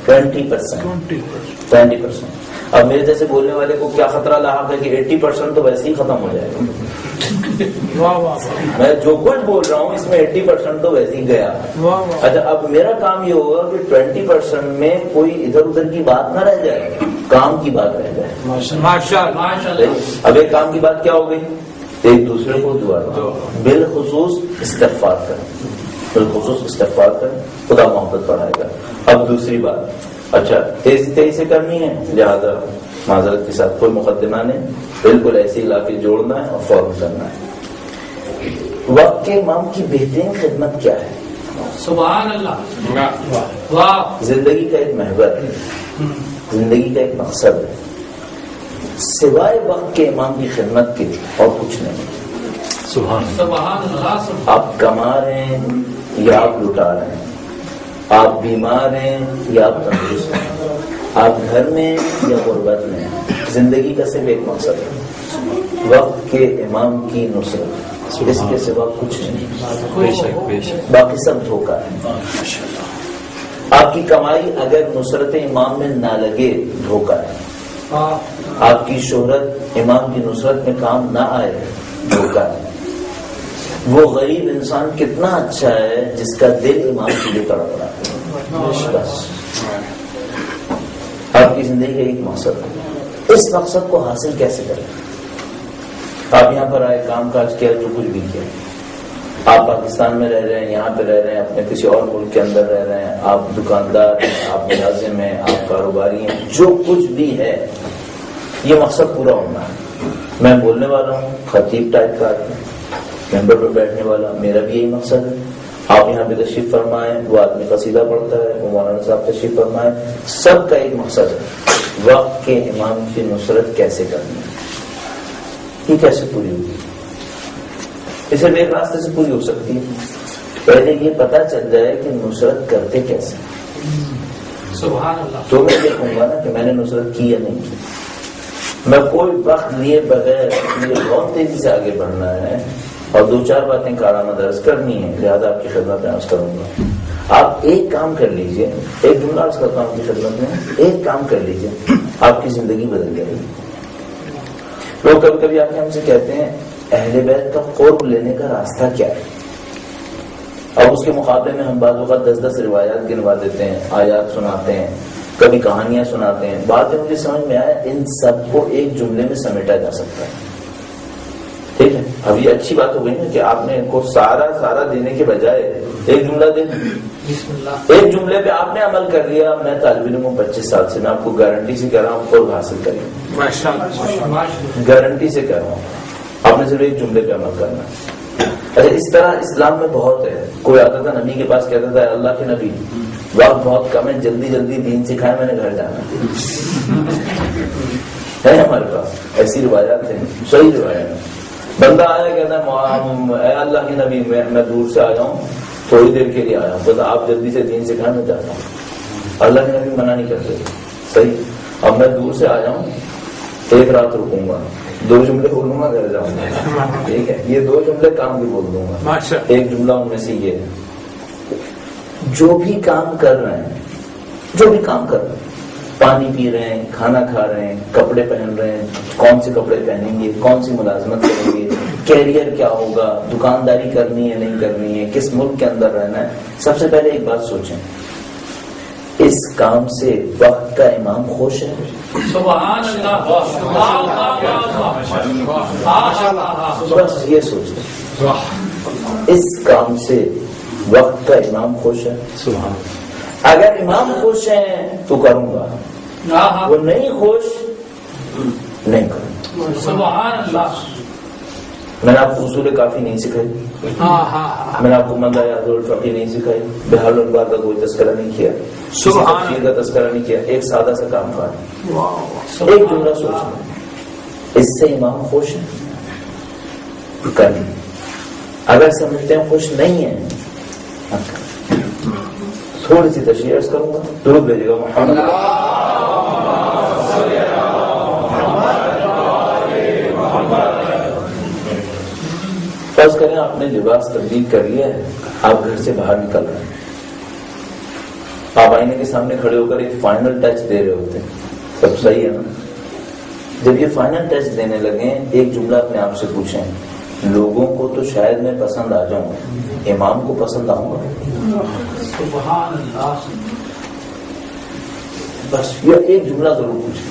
20%۔ اب میرے جیسے بولنے والے کو کیا خطرہ لاحق ہے کہ 80% تو ویسے ہی ختم ہو جائے گا۔ میں جو کچھ بول رہا ہوں اس میں 80% تو ویسے ہی گیا. اچھا اب میرا کام یہ ہوگا کہ 20% میں کوئی ادھر ادھر کی بات نہ رہ جائے, کام کی بات رہ جائے. اب ایک کام کی بات کیا ہو گئی؟ ایک دوسرے کو دعا بالخصوص استغفار کریں, بالخصوص استغفار کریں, خدا محبت بڑھائے گا. اب دوسری بات, اچھا تیزی سے کرنی ہے, لہٰذا معذرت کے ساتھ کوئی مقدمہ نہیں, بالکل ایسے ہی لا کے جوڑنا ہے اور فوراً کرنا ہے. وقت کے امام کی بہترین خدمت کیا ہے؟ سبحان اللہ. زندگی کا ایک محور ہے, زندگی کا ایک مقصد ہے, سوائے وقت کے امام کی خدمت کے اور کچھ نہیں. سبحان اللہ. آپ کما رہے ہیں یا آپ لٹا رہے ہیں, آپ بیمار ہیں یا آپ تندرست ہیں, آپ گھر میں یا غربت میں, زندگی کا صرف ایک مقصد ہے, وقت کے امام کی نصرت, اس کے سوا کچھ نہیں. باقی سب دھوکہ ہے. آپ کی کمائی اگر نصرت امام میں نہ لگے دھوکہ ہے. آپ کی شہرت امام کی نصرت میں کام نہ آئے دھوکہ ہے. وہ غریب انسان کتنا اچھا ہے جس کا دل امام کے لیے تڑپ رہا ہے. بس آپ کی زندگی کا ایک مقصد ہے, اس مقصد کو حاصل کیسے کریں؟ آپ یہاں پر آئے, کام کاج کیا, جو کچھ بھی کیا, آپ پاکستان میں رہ رہے ہیں, یہاں پہ رہ رہے ہیں, اپنے کسی اور ملک کے اندر رہ رہے ہیں, آپ دکاندار ہیں, آپ ملازم ہیں, آپ کاروباری ہیں, جو کچھ بھی ہے, یہ مقصد پورا ہونا ہے. میں بولنے والا ہوں, خطیب ٹائپ کا آدمی, ممبر پہ بیٹھنے والا, میرا بھی یہی مقصد ہے. آپ یہاں پہ تشریف فرمائیں, وہ آدمی قصیدہ پڑھتا ہے, وہ مولانا صاحب تشریف فرمائیں, سب کا ایک مقصد ہے, وقت کے امام کی نصرت کیسے کرنی ہے. یہ کیسے پوری ہوگی؟ اسے ایک راستے سے پوری ہو سکتی ہے, پہلے یہ پتا چل جائے کہ نصرت کرتے کیسے. سبحان اللہ. تو میں دیکھوں گا نا کہ میں نے نصرت کی یا نہیں کی. میں کوئی وقت لیے بغیر مجھے بہت تیزی سے آگے بڑھنا ہے اور 2-4 باتیں کارانہ درج کرنی ہے, لہٰذا آپ کی خدمت میں عرض کروں گا. آپ ایک کام کر لیجئے, ایک جملہ عرض کرتا ہوں آپ کی خدمت میں, ایک کام کر لیجئے, آپ کی زندگی بدل جائے گی. لوگ کبھی کبھی آ کے ہم سے کہتے ہیں اہل بیت کا قرب لینے کا راستہ کیا ہے. اب اس کے مقابلے میں ہم بعض اوقات 10 روایات گنوا دیتے ہیں, آیات سناتے ہیں, کبھی کہانیاں سناتے ہیں. بعد میں مجھے سمجھ میں آیا ان سب کو ایک جملے میں سمیٹا جا سکتا ہے. ٹھیک ہے, اب یہ اچھی بات ہو گئی نا کہ آپ نے ان کو سارا دینے کے بجائے ایک جملہ دے, ایک جملے پہ آپ نے عمل کر لیا. میں طالب علم ہوں 25 سال سے, میں آپ کو گارنٹی سے کہہ رہا ہوں قرب حاصل کریں, گارنٹی سے کہہ رہا ہوں. آپ نے صرف ایک جملے پہ عمل کرنا. اچھا اس طرح اسلام میں بہت ہے. کوئی آتا تھا نبی کے پاس, کہتا تھا اللہ کے نبی وقت بہت کم ہے, جلدی دین سکھائے, میں نے گھر جانا ہے. ہمارے پاس ایسی روایات ہیں, صحیح روایات. بندہ آیا کہتا ہے اے اللہ کے نبی میں دور سے آیا ہوں, تھوڑی دیر کے لیے آیا ہوں, تو آپ جلدی سے دین سکھائیں, میں جاتا ہوں. اللہ کے نبی منع نہیں کرتے. صحیح. اب میں دور سے آیا ہوں, ایک رات رکوں گا, 2 جملے بولوں گا, گھر جاؤں گا. ٹھیک ہے, یہ 2 جملے کام بھی بول دوں گا. ایک جملہ ان میں سے یہ ہے, جو بھی کام کر رہے ہیں, پانی پی رہے ہیں, کھانا کھا رہے ہیں, کپڑے پہن رہے ہیں, کون سے کپڑے پہنیں گے, کون سی ملازمت کریں گے, کیریئر کیا ہوگا, دکانداری کرنی ہے نہیں کرنی ہے, کس ملک کے اندر رہنا ہے, سب سے پہلے ایک بات سوچیں, اس کام سے وقت کا امام خوش ہے. سبحان اللہ. بس یہ سوچیں, اس کام سے وقت کا امام خوش ہے. سبحان. اگر امام خوش ہیں تو کروں گا, وہ نہیں خوش نہیں کروں. سبحان اللہ. میں نے آپ کو اصول کافی نہیں سکھائی, میں نے آپ کو مندہ یاد الفقی نہیں سکھائی, بحال الانوار کا کوئی تذکرہ نہیں کیا, تفسیر کا تذکرہ نہیں کیا. ایک سادہ سا کام تھا, ایک جملہ سوچنا, اس سے امام خوش ہے کریں. اگر سمجھتے ہیں خوش نہیں ہے, تھوڑی سی تشریح عرض کروں گا, درود بھیجیے گا محمد. فرض کریں آپ نے لباس تبدیل کر لیا ہے, آپ گھر سے باہر نکل رہے ہیں, آپ آئینے کے سامنے کھڑے ہو کر ایک فائنل ٹچ دے رہے ہوتے ہیں, سب صحیح ہے نا. جب یہ فائنل ٹچ دینے لگے, ایک جملہ اپنے آپ سے پوچھیں, لوگوں کو تو شاید میں پسند آ جاؤں، امام کو پسند آؤں گا؟ سبحان اللہ. بس یہ ایک جملہ ضرور پوچھیں.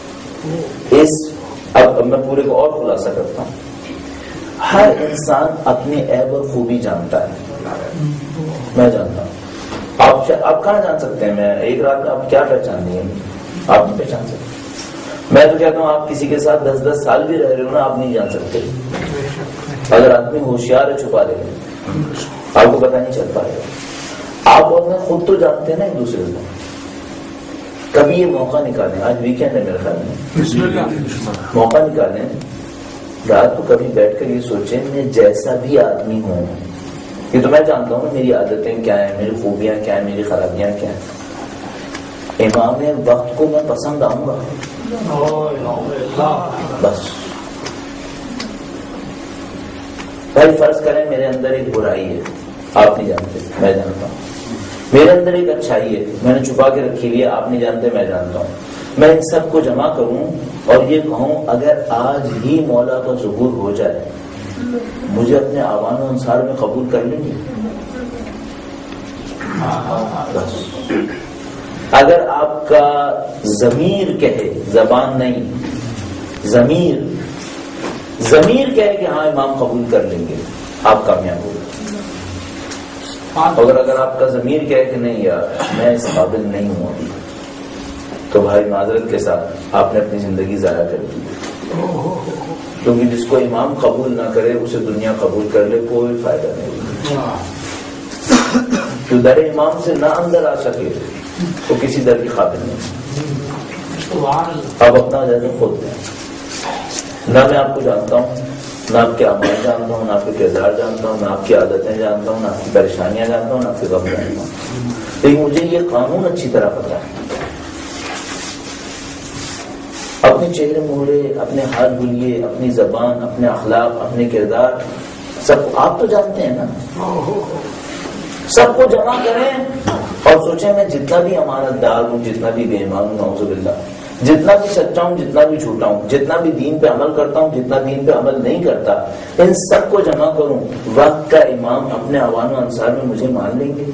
اب میں پورے کو اور خلاصہ کرتا ہوں. ہر انسان اپنی عیب اور خوبی جانتا ہے. میں جانتا ہوں. آپ کہاں جان سکتے ہیں؟ میں ایک رات میں آپ کیا پہچان لیے؟ آپ نہیں پہچان سکتے. میں تو کہتا ہوں آپ کسی کے ساتھ 10 سال بھی رہ رہے ہو نا، آپ نہیں جان سکتے. اگر آدمی ہوشیار ہے چھپا لے گا، آپ کو پتہ نہیں چل پائے گا. آپ اور میں خود تو جانتے ہیں نا ایک دوسرے کو. کبھی یہ موقع نکالیں، آج ویکینڈ ہے میرے خیال میں، موقع نکالیں رات کو کبھی بیٹھ کر یہ سوچیں میں جیسا بھی آدمی ہوں، یہ تو میں جانتا ہوں نا میری عادتیں کیا ہیں، میری خوبیاں کیا ہیں، میری خرابیاں کیا ہیں. امام وقت کو میں پسند آؤں گا. بس بھائی فرض کریں میرے اندر ایک برائی ہے، آپ نہیں جانتے، میں جانتا ہوں. میرے اندر ایک اچھائی ہے، میں نے چھپا کے رکھی ہوئی ہے، آپ نہیں جانتے، میں جانتا ہوں. میں ان سب کو جمع کروں اور یہ کہوں اگر آج ہی مولا کا ظہور ہو جائے مجھے اپنے آوان و انصار میں قبول کر لیں گے؟ بس اگر آپ کا ضمیر کہے، زبان نہیں، ضمیر کہے کہ ہاں امام قبول کر لیں گے، آپ کامیاب ہو. اگر آپ کا ضمیر کہے کہ نہیں یار میں اس قابل نہیں ہوں ابھی، تو بھائی معذرت کے ساتھ آپ نے اپنی زندگی ضائع کر دی. کیونکہ جس کو امام قبول نہ کرے اسے دنیا قبول کر لے، کوئی فائدہ نہیں. جو در امام سے نہ اندر آ سکے وہ کسی در کی قابل نہیں. آپ اپنا جائزہ خود دیں. نہ میں آپ کو جانتا ہوں، نہ آپ کے اعمال جانتا ہوں، نہ آپ کے کردار جانتا ہوں، نہ آپ کی عادتیں جانتا ہوں، نہ آپ کی پریشانیاں جانتا ہوں، نہ آپ کے غم جانتا ہوں. لیکن مجھے یہ قانون اچھی طرح پتا ہے. اپنے چہرے مہرے، اپنے ہاتھ بولیے، اپنی زبان، اپنے اخلاق، اپنے کردار، سب آپ تو جانتے ہیں نا. سب کو جمع کریں اور سوچیں میں جتنا بھی امانت دار ہوں، جتنا بھی بے ایمان ہوں، نعوذ باللہ، جتنا بھی سچا ہوں، جتنا بھی جھوٹا ہوں، جتنا بھی دین پہ عمل کرتا ہوں، جتنا دین پہ عمل نہیں کرتا، ان سب کو جمع کروں، وقت کا امام اپنے عوان و انصار میں مجھے مان لیں گے؟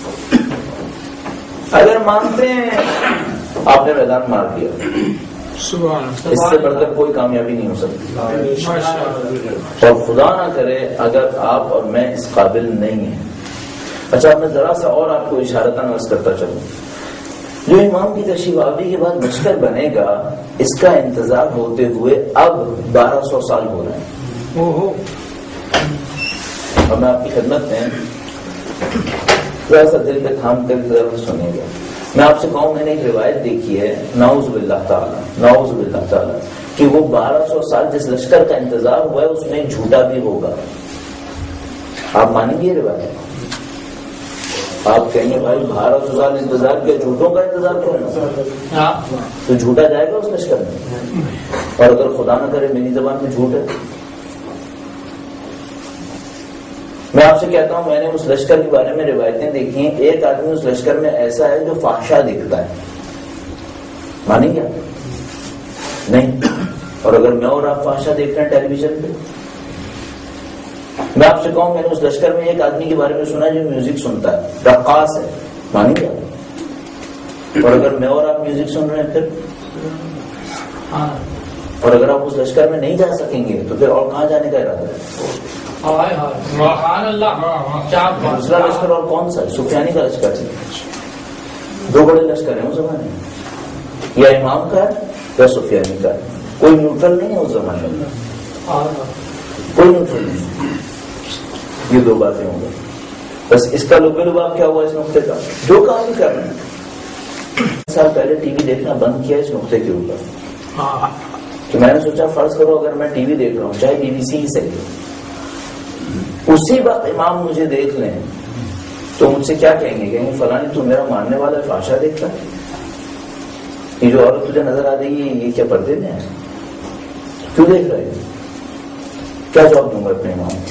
اگر مانتے ہیں آپ نے میدان مار دیا. اس سے بڑھ کر کوئی کامیابی نہیں ہو سکتی. اور خدا نہ کرے اگر آپ اور میں اس قابل نہیں ہیں. اچھا میں ذرا سا اور آپ کو اشارتاً عرض کرتا چلوں. جو امام کی تشریف آوری کے بعد لشکر بنے گا اس کا انتظار ہوتے ہوئے اب 1200 سال ہو رہے ہیں. اور میں آپ کی خدمت میں تھوڑا سا دل پہ تھام کر ضرور سنیں گا. میں آپ سے کہوں میں نے ایک روایت دیکھی ہے، نعوذ باللہ تعالی، کہ وہ 1200 سال جس لشکر کا انتظار ہوا ہے اس میں ایک جھوٹا بھی ہوگا. آپ مانیں گے یہ روایت؟ آپ کہیں گے بھائی 1200 سال انتظار کیا، جھوٹوں کا انتظار کرنا، تو جھوٹا جائے گا اس لشکر میں. اور اگر خدا نہ کرے میری زبان میں جھوٹ ہے، میں آپ سے کہتا ہوں میں نے اس لشکر کے بارے میں روایتیں دیکھی ہیں. ایک آدمی اس لشکر میں ایسا ہے جو فحشا دکھتا ہے، مانیں گے نہیں؟ اور اگر میں اور آپ فحشا دیکھ رہے ہیں ٹیلی ویژن پہ، میں آپ سے کہوں میں نے اس لشکر میں ایک آدمی کے بارے میں سنا جو میوزک سنتا ہے، رقاص ہے، مانیں گے؟ اور اگر میں اور آپ میوزک سن رہے ہیں پھر، اور اگر آپ اس لشکر میں نہیں جا سکیں گے تو پھر اور کہاں جانے کا ارادہ ہے؟ دوسرا لشکر اور کون سا ہے؟ سفیانی کا لشکر ہے. 2 بڑے لشکر ہیں اس زمانے میں، یا امام کا ہے یا سفیانی کا ہے. کوئی نیوٹرل نہیں ہے اس زمانے میں، کوئی نیوٹرل نہیں. یہ 2 باتیں ہوں گی. بس اس کا لبے لباب کیا ہوا اس نقطے کا؟ جو کام بھی کر رہے ہیں. 1 سال پہلے ٹی وی دیکھنا بند کیا اس نقطے کے اوپر کہ میں نے سوچا فرض کرو اگر میں ٹی وی دیکھ رہا ہوں چاہے بی بی سی ہی صحیح، اسی وقت امام مجھے دیکھ لیں تو مجھ سے کیا کہیں گے فلانی تو میرا ماننے والا فحشا دیکھتا ہے، یہ جو عورت تجھے نظر آ رہی ہے یہ کیا پردے میں ہے، کیوں دیکھ رہے ہیں؟ کیا جواب دوں گا اپنے امام کو؟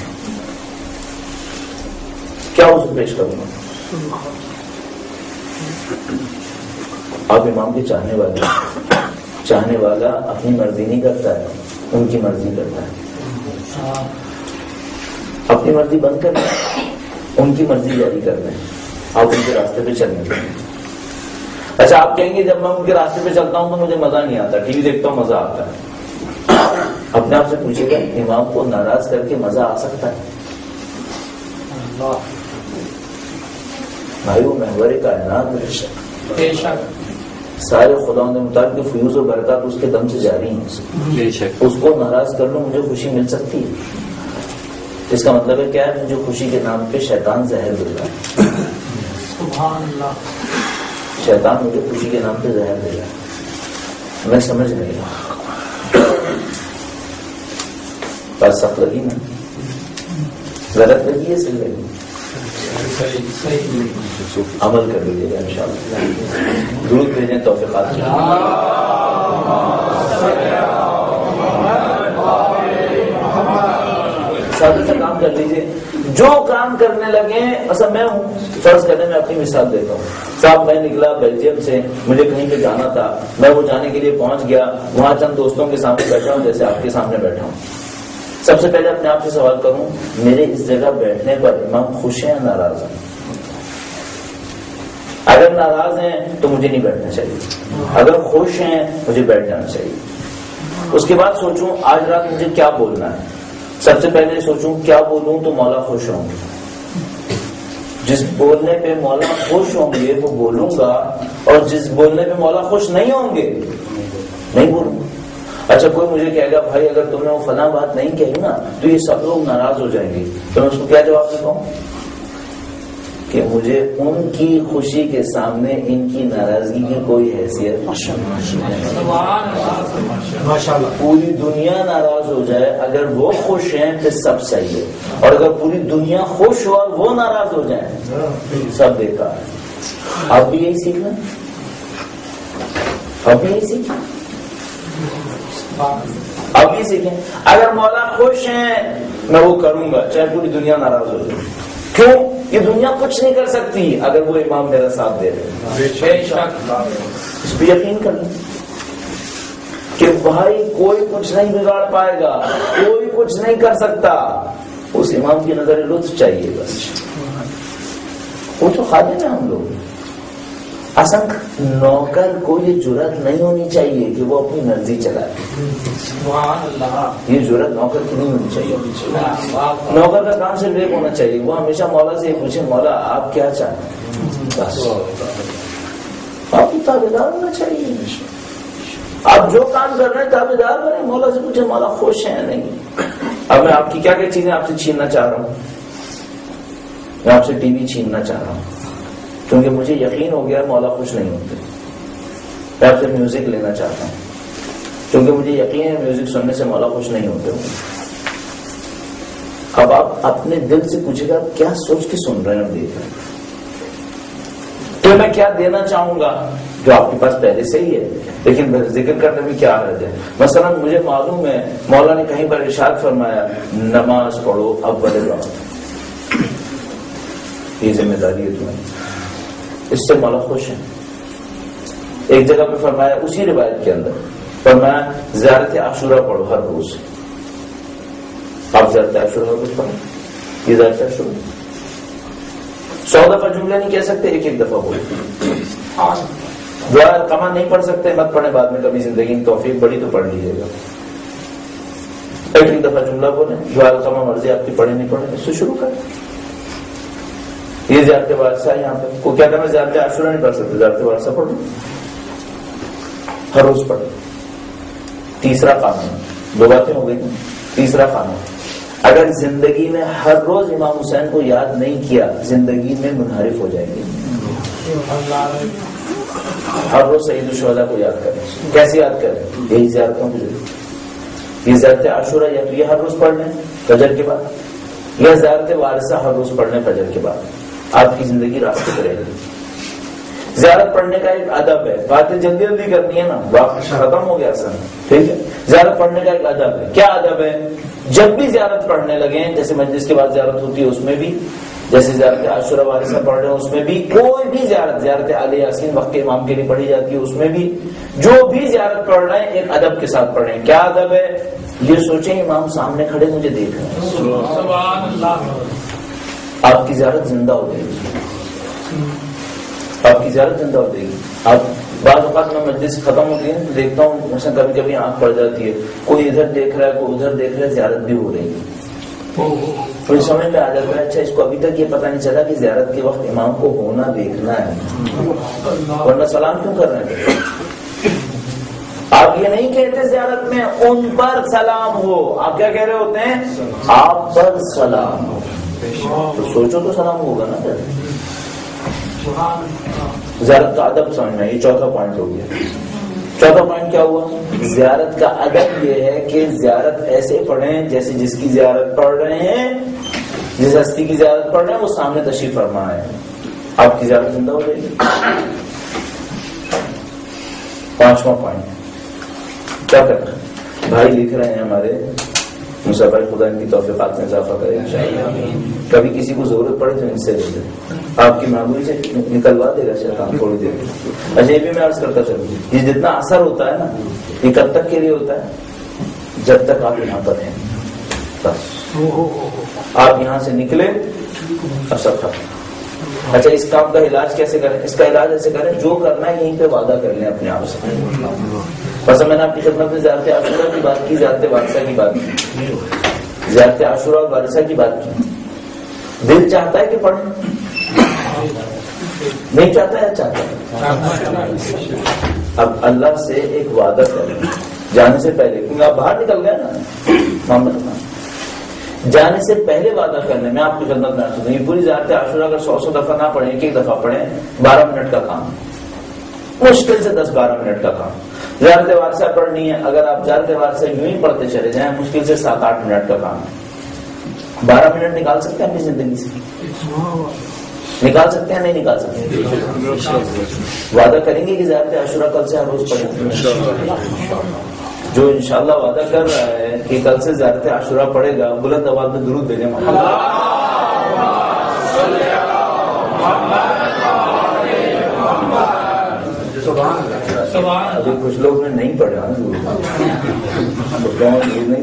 کیا اسے پیش کروں گا؟ آپ امام کے چاہنے والا اپنی مرضی نہیں کرتا ہے، ان کی مرضی کرتا ہے. اپنی مرضی بند کر دیں، ان کی مرضی جاری کر دیں، آپ ان کے راستے پہ چلنے دیں۔ اچھا آپ کہیں گے جب میں ان کے راستے پہ چلتا ہوں تو مجھے مزہ نہیں آتا، ٹی وی دیکھتا ہوں مزہ آتا ہے۔ اپنے آپ سے پوچھے گا امام کو ناراض کر کے مزہ آ سکتا ہے؟ بھائیو محور کائنات بے شک سارے خداوند مطابق کے فیوز و برکات اس کے دم سے جاری ہیں، اس کو ناراض کر لوں مجھے خوشی مل سکتی ہے؟ اس کا مطلب ہے کیا ہے؟ مجھے خوشی کے نام پہ شیطان زہر دے رہا ہے۔ سبحان اللہ، شیطان مجھے خوشی کے نام پہ زہر دے رہا ہے، میں سمجھ نہیں رہا، بات سخت لگی نا؟ غلط لگی ہے صحیح لگی؟ عمل کر لیجیے گا انشاءاللہ، درود بھیجیں توفیقات کے سادہ سا کام کر لیجیے، جو کام کرنے لگے اصل میں ہوں، فرض کرنے میں اپنی مثال دیتا ہوں، صاحب میں نکلا بیلجیم سے، مجھے کہیں پہ جانا تھا، میں وہ جانے کے لیے پہنچ گیا، وہاں چند دوستوں کے سامنے بیٹھا ہوں جیسے آپ کے سامنے بیٹھا ہوں۔ سب سے پہلے اپنے آپ سے سوال کروں، میرے اس جگہ بیٹھنے پر امام خوش ہیں یا ناراض ہیں؟ اگر ناراض ہیں تو مجھے نہیں بیٹھنا چاہیے، اگر خوش ہیں مجھے بیٹھ جانا چاہیے۔ اس کے بعد سوچوں آج رات مجھے کیا بولنا ہے، سب سے پہلے سوچوں کیا بولوں تو مولا خوش ہوں گے، جس بولنے پہ مولا خوش ہوں گے وہ بولوں گا، اور جس بولنے پہ مولا خوش نہیں ہوں گے نہیں بولوں گا۔ اچھا کوئی مجھے کہے گا بھائی اگر تم نے وہ فلاں بات نہیں کہی نا تو یہ سب لوگ ناراض ہو جائیں گے، تو میں اس کو کیا جواب دیتا ہوں کہ مجھے ان کی خوشی کے سامنے ان کی ناراضگی کی کوئی حیثیت ماشاءاللہ، پوری دنیا ناراض ہو جائے اگر وہ خوش ہیں پھر سب صحیح ہے، اور اگر پوری دنیا خوش ہو اور وہ ناراض ہو جائیں سب بیکار ہے۔ آپ بھی یہی سیکھنا، آپ بھی یہی سیکھیں، اب یہ سیکھیں اگر مولا خوش ہیں میں وہ کروں گا چاہے پوری دنیا ناراض ہو جائے۔ کیوں؟ یہ دنیا کچھ نہیں کر سکتی اگر وہ امام میرا ساتھ دے رہے، اس پہ یقین کر لیں کہ بھائی کوئی کچھ نہیں بگاڑ پائے گا، کوئی کچھ نہیں کر سکتا، اس امام کی نظر لطف چاہیے بس، وہ تو خادم ہے ہم لوگ۔ اصل نوکر کو یہ جرات نہیں ہونی چاہیے کہ وہ اپنی مرضی چلائے، یہ جرات نوکر کی نہیں ہونی چاہیے۔ نوکر کا کام صرف ایک ہونا چاہیے، وہ ہمیشہ مولا سے پوچھے مولا آپ کیا چاہیں، بس آپ کو تابعدار ہونا چاہیے، آپ جو کام کر رہے ہیں تابعدار بنے، مولا سے پوچھے مولا خوش ہیں یا نہیں۔ اب میں آپ کی کیا کیا چیزیں آپ سے چھیننا چاہ رہا ہوں، میں آپ سے ٹی وی چھیننا چاہ رہا ہوں کیونکہ مجھے یقین ہو گیا مولا خوش نہیں ہوتے۔ میں آپ سے میوزک لینا چاہتا ہوں کیونکہ مجھے یقین ہے میوزک سننے سے مولا خوش نہیں ہوتے۔ اب آپ اپنے دل سے پوچھے گا کیا سوچ کے سن رہے ہیں اور دیکھ رہے ہیں، تو میں کیا دینا چاہوں گا جو آپ کے پاس پہلے سے ہی ہے، لیکن ذکر کرنے میں کیا حرج ہے۔ مثلا مجھے معلوم ہے مولا نے کہیں پر ارشاد فرمایا نماز پڑھو اول وقت، یہ ذمہ داری ہے تمہیں، اس سے مولا خوش ہے۔ ایک جگہ پہ فرمایا اسی روایت کے اندر فرمایا زیارت عاشورہ پڑھو ہر روز، آپ زیارت عاشورہ روز پڑھو، یہ زیارت عاشورہ 100 دفعہ جملے نہیں کہہ سکتے، ایک ایک دفعہ بولو۔ دعا کما نہیں پڑھ سکتے مت پڑھیں، بعد میں کبھی زندگی میں توفیق بڑی تو پڑھ لیجیے گا، ایک ایک دفعہ جملہ بولیں، دعا کما مرضی آپ کی پڑھے نہیں پڑھے، اس سے شروع کریں۔ یہ زیارت وارثہ ہے، یہاں پہ کو کیا کرنا، زیارت عاشورہ نہیں پڑھ سکتے، زیارت وارثہ پڑھو، ہر روز پڑھو۔ تیسرا قانون، 2 باتیں ہو گئی، تیسرا قانون اگر زندگی میں ہر روز امام حسین کو یاد نہیں کیا زندگی میں منحرف ہو جائے گی۔ ہر روز سید الشہداء کو یاد کریں، کیسے یاد کریں، یہی زیارتوں کی ضرورت، یہ زیارت عاشورہ یا تو یہ ہر روز پڑھ لیں فجر کے بعد، یا زیارت وارثہ ہر روز پڑھ لیں فجر کے بعد، آپ کی زندگی راستے پہ رہے گی۔ زیارت پڑھنے کا ایک ادب ہے، باتیں جلدی جلدی کرنی ہے نا، وقت ختم ہو گیا سر، ٹھیک ہے۔ زیارت پڑھنے کا ایک ادب ہے، کیا ادب ہے؟ جب بھی زیارت پڑھنے لگیں، جیسے مجلس کے بعد زیارت ہوتی ہے اس میں بھی جیسے زیارت عاشورہ وارثہ پڑھ رہے ہیں اس میں بھی کوئی بھی زیارت آل یاسین وقت کے امام کے لیے پڑھی جاتی ہے، اس میں بھی جو بھی زیارت پڑھ رہے ہیں ایک ادب کے ساتھ پڑھ رہے ہیں. کیا ادب ہے؟ یہ سوچیں امام سامنے کھڑے مجھے دیکھ رہے ہیں، سبحان اللہ. آپ کی زیارت زندہ ہو جائے گی، آپ کی زیارت زندہ ہو جائے گی. آپ بعض اوقات میں مجلس ختم ہوتی ہے تو دیکھتا ہوں مثلا کبھی کبھی آنکھ پڑ جاتی ہے، کوئی ادھر دیکھ رہا ہے کوئی ادھر دیکھ رہا ہے، زیارت بھی ہو رہی ہے. پھر سمجھ میں آ جاتا ہے اچھا اس کو ابھی تک یہ پتہ نہیں چلا کہ زیارت کے وقت امام کو ہونا دیکھنا ہے، ورنہ سلام کیوں کر رہے ہیں؟ آپ یہ نہیں کہتے زیارت میں ان پر سلام ہو، آپ کیا کہہ رہے ہوتے ہیں؟ آپ پر سلام ہو. تو سوچو تو سلام ہوگا نا. زیارت کا ادب سمجھنا، یہ چوتھا پوائنٹ ہو گیا. چوتھا پوائنٹ کیا ہوا؟ زیارت کا ادب یہ ہے کہ زیارت ایسے پڑھیں جیسے جس کی زیارت پڑھ رہے ہیں، جس ہستی کی زیارت پڑھ رہے ہیں وہ سامنے تشریف فرما ہے، آپ کی زیارت زندہ ہو جائے گی. پانچواں پوائنٹ کیا کرنا ہے؟ بھائی لکھ رہے ہیں ہمارے مصطفیٰ، خدا ان کی توفیقات میں اضافہ کرے انشاءاللہ. کبھی کسی کو ضرورت پڑے تو ان سے لے لیں، آپ کی معمولی سے نکلوا دے گا شیطان تھوڑی دیر. اچھا یہ بھی میں عرض کرتا چلوں، یہ جتنا اثر ہوتا ہے نا یہ کب تک کے لیے ہوتا ہے؟ جب تک آپ یہاں پر ہیں. بس آپ یہاں سے نکلے اثر ختم. اچھا اس کام کا علاج کیسے کریں؟ اس کا علاج ایسے کریں جو کرنا ہے یہیں پہ وعدہ کر لیں اپنے آپ سے. بس میں نے آپ کی خدمت میں زیارت عاشورہ کی بات کی، زیارت وارثہ کی بات کی، زیارت عاشورہ اور وارثہ کی بات کی. دل چاہتا ہے کہ پڑھیں؟ نہیں چاہتا ہے؟ چاہتا ہے. اب اللہ سے ایک وعدہ کریں جانے سے پہلے، کیونکہ آپ باہر نکل گئے نا محمد، جانے سے پہلے وعدہ کرنے میں آپ کی خدمت میں آتا ہوں. یہ پوری زیارت عاشورہ اگر 100 دفعہ نہ پڑھیں، ایک دفعہ پڑھیں، 12 منٹ کا کام، مشکل سے 10-12 منٹ کا کام. زیارت وارثہ پڑھنی ہے، اگر آپ زیارت وارثہ یوں ہی پڑھتے چلے جائیں مشکل سے 7-8 منٹ کا کام. 12 منٹ نکال سکتے ہیں اپنی زندگی سے؟ نکال سکتے ہیں؟ نہیں نکال سکتے. وعدہ کریں گے کہ زیارت عاشورہ کل سے ہر روز پڑھیں. جو انشاءاللہ وعدہ کر رہا ہے کہ کل سے زیارت عاشورہ پڑھے گا، بلند آواز میں درود بھیجیں. ابھی کچھ لوگ نے نہیں پڑھا نہیں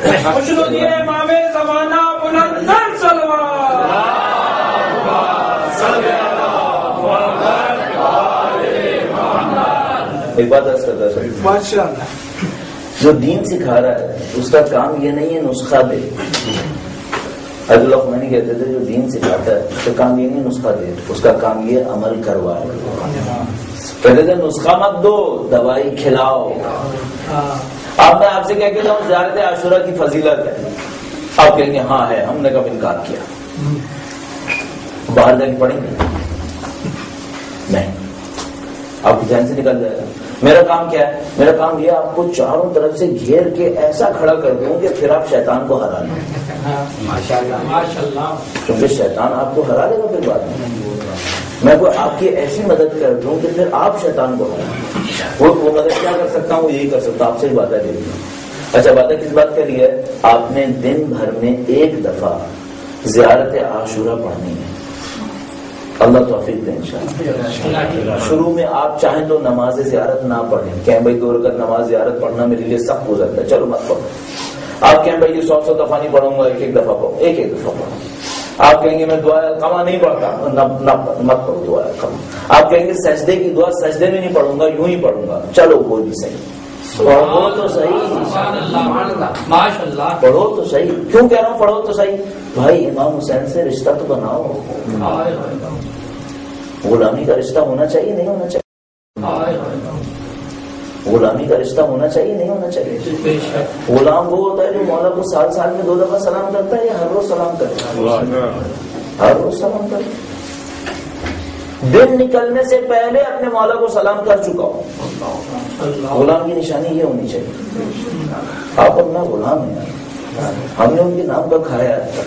ایک بات عرض کرتا ہے، جو دین سکھا رہا ہے اس کا کام یہ نہیں ہے نسخہ دے. حضرت لقمانی کہتے تھے جو دین سکھاتا ہے اس کا کام یہ نہیں نسخہ دے، اس کا کام یہ عمل کروائے. کہتے تھے نسخہ مت دو، دوائی کھلاؤ. اب میں آپ سے کیا کہتا ہوں زیارت عاشورہ کی فضیلت ہے، آپ کہیں گے ہاں ہے، ہم نے کب انکار کیا. باہر جا کے پڑھیں گے نہیں، آپ کی ذہن سے نکل جائے گا. میرا کام کیا ہے؟ میرا کام یہ آپ کو چاروں طرف سے گھیر کے ایسا کھڑا کر دوں کہ پھر آپ شیطان کو ہرا لیں. کیونکہ شیطان آپ کو ہرا لے گا پھر بعد میں کوئی آپ کی ایسی مدد کر دوں کہ پھر آپ شیطان کو ہرا. وہ مدد کیا کر سکتا ہوں؟ وہ یہی کر سکتا ہوں، آپ سے وعدہ لے لوں. اچھا وعدہ کس بات کا لیا ہے؟ آپ نے دن بھر میں ایک دفعہ زیارت عاشورہ پڑھنی ہے. اللہ توفیق دے انشاءاللہ. شروع میں آپ چاہیں تو نماز زیارت نہ پڑھیں، کہیں بھائی 2 رکعت نماز زیارت پڑھنا میرے لیے سخت ہو جاتا ہے، چلو مت پڑھو. آپ کہیں بھائی یہ 100 دفعہ نہیں پڑھوں گا، ایک دفعہ پڑھو، ایک دفعہ پڑھو. آپ کہیں گے میں دعا القما نہیں پڑھتا، مت پڑھو دعا القما. آپ کہیں گے سجدے کی دعا سجدے میں نہیں پڑھوں گا، یوں ہی پڑھوں گا، چلو وہ بھی صحیح. پڑھو تو صحیح، پڑھو تو صحیح. کیوں کہہ رہا ہوں پڑھو تو صحیح؟ بھائی امام حسین سے رشتہ تو بناؤ. غلامی کا رشتہ ہونا چاہیے نہیں ہونا چاہیے؟ غلامی کا رشتہ ہونا چاہیے نہیں ہونا چاہیے؟ غلام وہ ہوتا ہے جو مولا کو سال میں 2 دفعہ سلام کرتا ہے یا ہر روز سلام کرتا ہے؟ ہر روز سلام کرتا ہے. دن نکلنے سے پہلے اپنے مولا کو سلام کر چکا ہوں. غلام کی نشانی یہ ہونی چاہیے. آپ اپنا غلام ہیں، ہم نے ان کے نام کا کھایا ہے،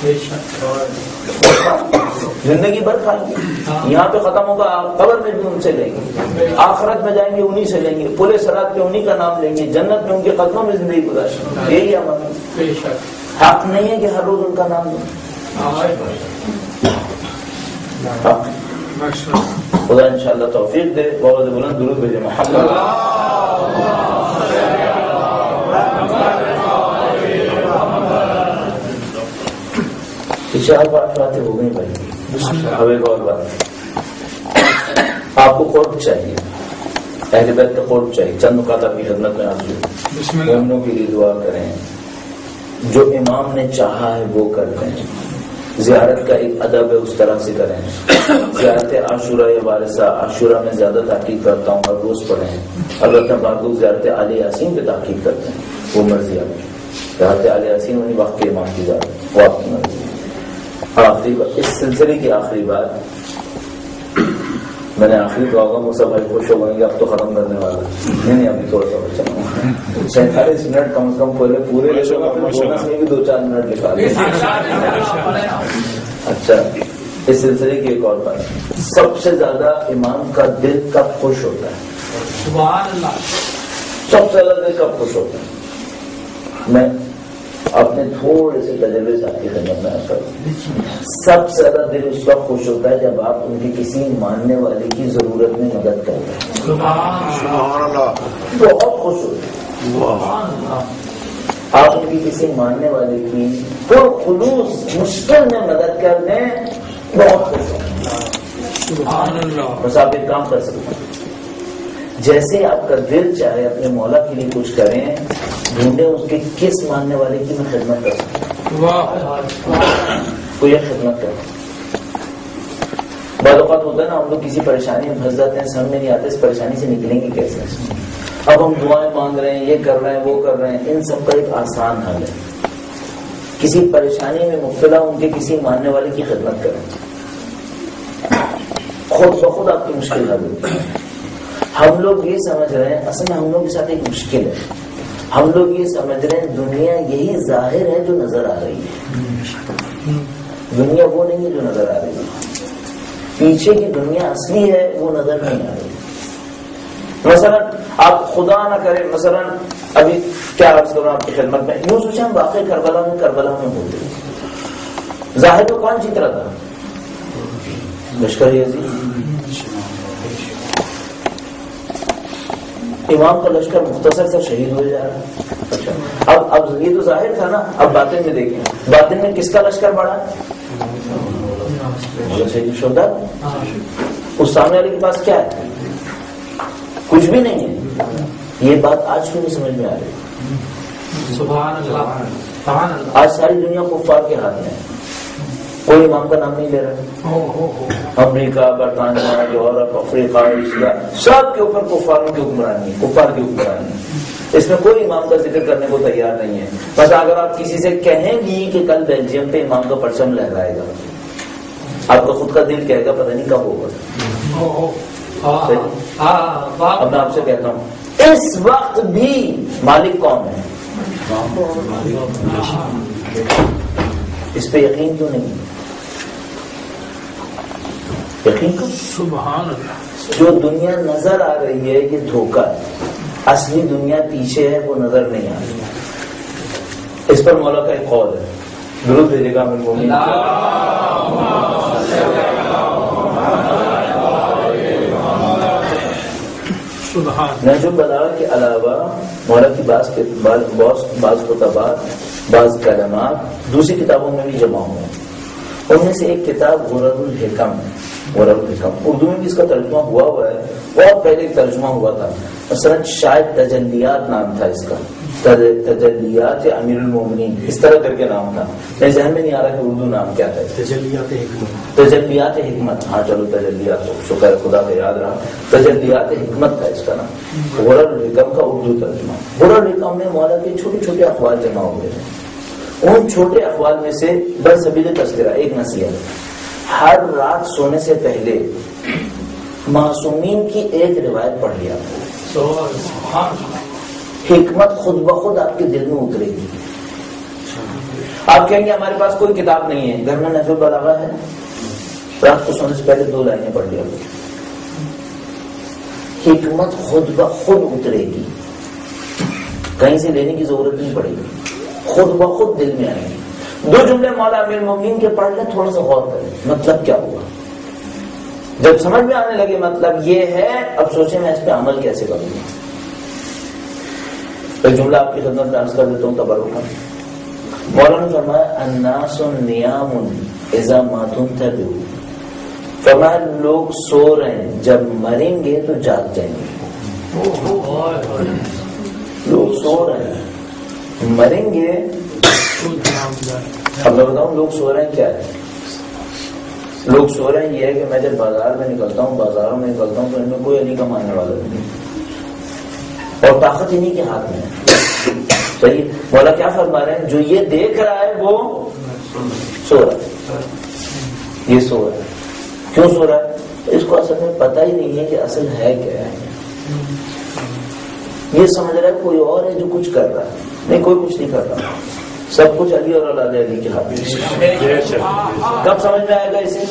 زندگی بھر کھائیں گے. یہاں پہ ختم ہوگا، قبر میں بھی ان سے لیں گے، آخرت میں جائیں گے انہی سے لیں گے، پورے صراط پہ انہی کا نام لیں گے، جنت میں ان کے قدموں میں زندگی گزاریں گے. یہی ہمارا حق نہیں ہے کہ ہر روز ان کا نام لیں. خدا انشاءاللہ توفیق دے. بہت بلند درود بھیجے محمد. چار باتیں ہو گئی بھائی. اب ایک اور بات, آپ کو قرب چاہیے, اہل بیت کا قرب چاہیے. چند نکات آپ کی خدمت میں آپ مومنوں کے لیے دعا کریں. جو امام نے چاہا ہے وہ کرتے ہیں. زیارت کا ایک ادب ہے, اس طرح سے کریں. زیارت عاشورہ یا وارثہ, عاشورہ میں زیادہ تحقیق کرتا ہوں, ہر روز پڑھیں. البتہ بعض لوگ زیارت آل یاسین پہ تحقیق کرتے ہیں, وہ مرضی آپ کی. زیارت آل یاسین وہی وقت کے امام کی زیارت, وہ آپ کی مرضی. آخری بات, اس سلسلے کی آخری بات میں نے آخری دعا کا موسیٰ بھائی خوش ہو گئے کہ اب تو ختم کرنے والا. نہیں ابھی تھوڑا سا بچا ہوں. 47 منٹ کم از کم پہلے پورے بونس میں بھی 2-4 منٹ لکھا دیں. اچھا, اس سلسلے کی ایک اور بات, سب سے زیادہ امام کا دل کب خوش ہوتا ہے؟ سبحان اللہ. سب سے زیادہ دل کب خوش ہوتا ہے؟ میں اپنے تھوڑے سے تجربے سے آپ کی خدمت میں آتا ہوں. سب سے زیادہ دل اس وقت خوش ہوتا ہے جب آپ ان کی کسی ماننے والے کی ضرورت میں مدد کرتے ہیں. سبحان اللہ. بہت خوش ہوتے ہیں. آپ ان کی کسی ماننے والے کی خلوص مشکل میں مدد کر دیں, بہت خوش ہوتے ہیں. بس آپ ایک کام کر سکتے ہیں, جیسے آپ کا دل چاہے اپنے مولا کے لیے کچھ کریں, ڈھونڈیں اس کے کس ماننے والے کی میں خدمت کر سکتا ہوں, کوئی یہ خدمت کریں. بعض اوقات ہوتا ہے نا, ہم لوگ کسی پریشانی میں پھنس جاتے ہیں, سمجھ میں نہیں آتا اس پریشانی سے نکلیں گے کیسے. اب ہم دعائیں مانگ رہے ہیں, یہ کر رہے ہیں, وہ کر رہے ہیں, ان سب کا ایک آسان حل ہے. کسی پریشانی میں مبتلا ان کے کسی ماننے والے کی خدمت کریں, خود بخود آپ کی مشکل حل ہوتی ہے. ہم لوگ یہ سمجھ رہے ہیں, اصل میں ہم لوگ کے ساتھ ایک مشکل ہے. ہم لوگ یہ سمجھ رہے ہیں دنیا یہی ظاہر ہے جو نظر آ رہی ہے. دنیا وہ نہیں ہے جو نظر آ رہی ہے, پیچھے کی دنیا اصلی ہے وہ نظر نہیں آ رہی. مثلا آپ خدا نہ کرے, مثلا ابھی کیا عرض کروں آپ کی خدمت میں, یوں سوچیں ہم واقع کربلا میں ہوتے, ظاہر تو کون جیت رہا تھا؟ لشکر یزید. امام کا لشکر مختصر سے شہید ہو جا رہا ہے. اچھا, اب یہ تو ظاہر تھا نا, اب باطن میں دیکھیں, باطن میں کس کا لشکر بڑھا؟ شہدا. اس سامنے والے کے پاس کیا ہے؟ کچھ بھی نہیں ہے. یہ بات آج کیوں نہیں سمجھ میں آ رہی؟ سبحان اللہ. آج ساری دنیا کفار کے ہاتھ میں ہے, کوئی امام کا نام نہیں لے رہا. امریکہ, برطانیہ, یورپ, افریقہ, ایشیا, سب کے اوپر کفاروں کی حکمرانی, کفار کی حکمرانی. اس میں کوئی امام کا ذکر کرنے کو تیار نہیں ہے. بس اگر آپ کسی سے کہیں گی کہ کل بیلجیم پہ امام کا پرچم لہرائے گا, آپ کا خود کا دل کہے گا پتہ نہیں کب ہوگا. اب میں آپ سے کہتا ہوں, اس وقت بھی مالک کون ہے؟ اس پہ یقین کیوں نہیں؟ یقین کو سبحان اللہ. جو دنیا نظر آ رہی ہے یہ دھوکہ ہے, اصلی دنیا پیچھے ہے وہ نظر نہیں آ رہی. اس پر مولا کا ایک قول ہے, درود بھیجے گا. نہج البلاغہ کے علاوہ مولا کی بعض خطبات, بعض کلمات دوسری کتابوں میں بھی جمع ہوئے ہیں. ان میں سے ایک کتاب غرر الحکم ہے. غرر الحکم اردو میں بھی اس کا ترجمہ ہوا ہے, بہت پہلے ایک ترجمہ ہوا تھا. مثلا شاید تجلیات نام تھا اس کا, تجلیات امیر المومنین اس طرح کر کے نام تھا. میرے ذہن میں نہیں آ رہا کہ اردو نام کیا تھا. تجلیات حکمت. ہاں چلو تجلیات, شکر خدا کا یاد رہا. تجلیات حکمت تھا اس کا نام. غرر الحکم کا اردو ترجمہ. غرر الحکم میں مولا کے چھوٹے چھوٹے اقوال جمع ہوئے ہیں. ان چھوٹے اقوال میں سے برسبیل تذکرہ ایک نصیحت, ہر رات سونے سے پہلے معصومین کی ایک روایت پڑھ لیا. حکمت خود بخود آپ کے دل میں اترے گی. آپ کہیں گے ہمارے پاس کوئی کتاب نہیں ہے, گھر میں نہج البلاغہ ہے, رات کو سونے سے پہلے 2 لائنیں پڑھ لیا. حکمت خود بخود اترے گی, کہیں سے لینے کی ضرورت نہیں پڑے گی, خود بخود دل میں آئے گی. 2 جملے مولا امیر المومنین کے پڑھ لیں, تھوڑا سا غور کریں مطلب کیا ہوا. جب سمجھ میں آنے لگے مطلب یہ ہے، اب سوچیں میں اس پہ عمل کیسے کروں گا. ایک جملہ آپ کی خدمت میں عرض کر دیتا ہوں تبرک. مولانا نے فرمایا الناس نیام اذا ما تنتبهوا، فرمایا لوگ سو رہے ہیں، جب مریں گے تو جاگ جائیں گے. لوگ سو رہے ہیں، مریں گے. اب میں بتاؤں لوگ سو رہے ہیں کیا ہے؟ لوگ سو رہے ہیں یہ ہے کہ میں جب بازار میں نکلتا ہوں، بازاروں میں نکلتا ہوں تو ان میں کوئی علی کا ماننے والا نہیں اور طاقت انہیں کے ہاتھ میں ہے. صحیح. مولا کیا فرما رہے ہیں؟ جو یہ دیکھ رہا ہے وہ سو رہا ہے. یہ سو رہا ہے. کیوں سو رہا ہے؟ اس کو اصل میں پتہ ہی نہیں ہے کہ اصل ہے کیا ہے. یہ سمجھ رہا ہے کوئی اور ہے جو کچھ کر رہا ہے. نہیں، کوئی کچھ نہیں کر رہا. سب کچھ علی اور اولاد علی کے ہاتھ میں. کب سمجھ میں آئے گا اسے؟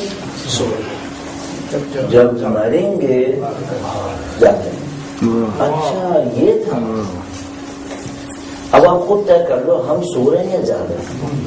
جب مریں گے جاتے ہیں. اچھا یہ تھا. اب آپ خود طے کر لو ہم سو رہے ہیں یا جاگ رہے ہیں.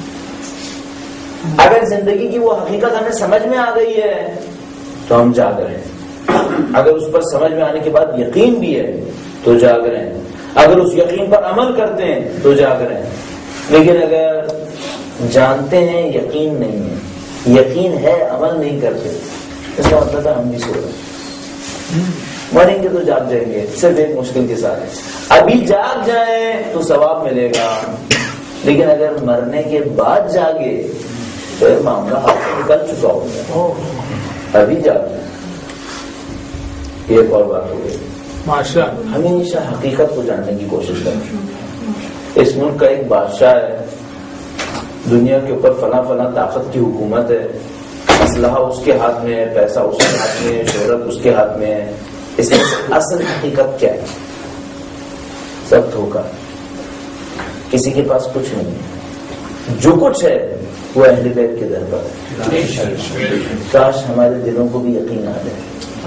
اگر زندگی کی وہ حقیقت ہمیں سمجھ میں آ گئی ہے تو ہم جاگ رہے ہیں. اگر اس پر سمجھ میں آنے کے بعد یقین بھی ہے تو جاگ رہے ہیں. اگر اس یقین پر عمل کرتے ہیں تو جاگ رہے ہیں. لیکن اگر جانتے ہیں یقین نہیں ہے، یقین ہے عمل نہیں کرتے، اس کا مطلب ہے ہم بھی سو رہے ہیں. مریں گے تو جاگ جائیں گے، صرف ایک مشکل کے ساتھ ابھی جاگ جائیں تو ثواب ملے گا، لیکن اگر مرنے کے بعد جاگے تو معاملہ آپ سے نکل چکا ہوگا. ابھی جاگ جائیں. ایک اور بات ہو گئی، ہمیشہ حقیقت کو جاننے کی کوشش کریں. اس ملک کا ایک بادشاہ ہے، دنیا کے اوپر فلاں فلاں طاقت کی حکومت ہے، اسلحہ اس کے ہاتھ میں ہے، پیسہ اس کے ہاتھ میں ہے، شہرت اس کے ہاتھ میں ہے. اس میں اصل حقیقت کیا ہے؟ سب دھوکا. کسی کے پاس کچھ نہیں ہے. جو کچھ ہے وہ اہل بیت کے در پر ہے. کاش ہمارے دلوں کو بھی یقین آ جائے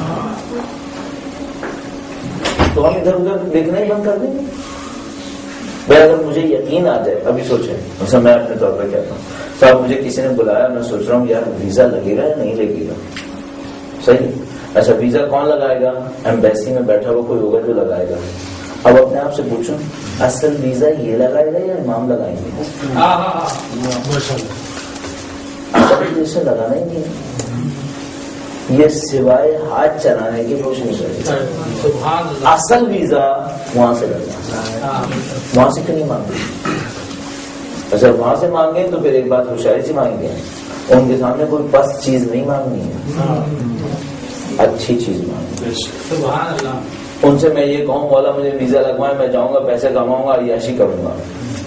تو ہم ادھر ادھر دیکھنا ہی بند کر دیں گے. بھائی اگر مجھے یقین آ جائے، ابھی سوچیں مثلا میں اپنے طور پر کہتا ہوں صاحب مجھے کسی نے بلایا، میں سوچ رہا ہوں یار ویزا لگے گا یا نہیں لگے گا. صحیح. اچھا ویزا کون لگائے گا؟ ایمبیسی میں بیٹھا ہوا کوئی ہوگا جو لگائے گا. اب اپنے آپ سے پوچھوں اصل ویزا یہ لگائے گا یا امام لگائیں گے؟ اسے لگانا ہی نہیں ہے، یہ سوائے ہاتھ چلانے کی کوشش نہیں کرے. اصل ویزا وہاں سے لگنا، وہاں سے کیوں نہیں مانگے؟ اچھا وہاں سے مانگے تو پھر ایک بات ہوشیاری سے مانگیں گے، ان کے سامنے کوئی پست چیز نہیں مانگنی ہے، اچھی چیز مانگنی. سبحان اللہ. ان سے میں یہ کہوں مولا مجھے ویزا لگوائے، میں جاؤں گا پیسے کماؤں گا عیاشی کروں گا،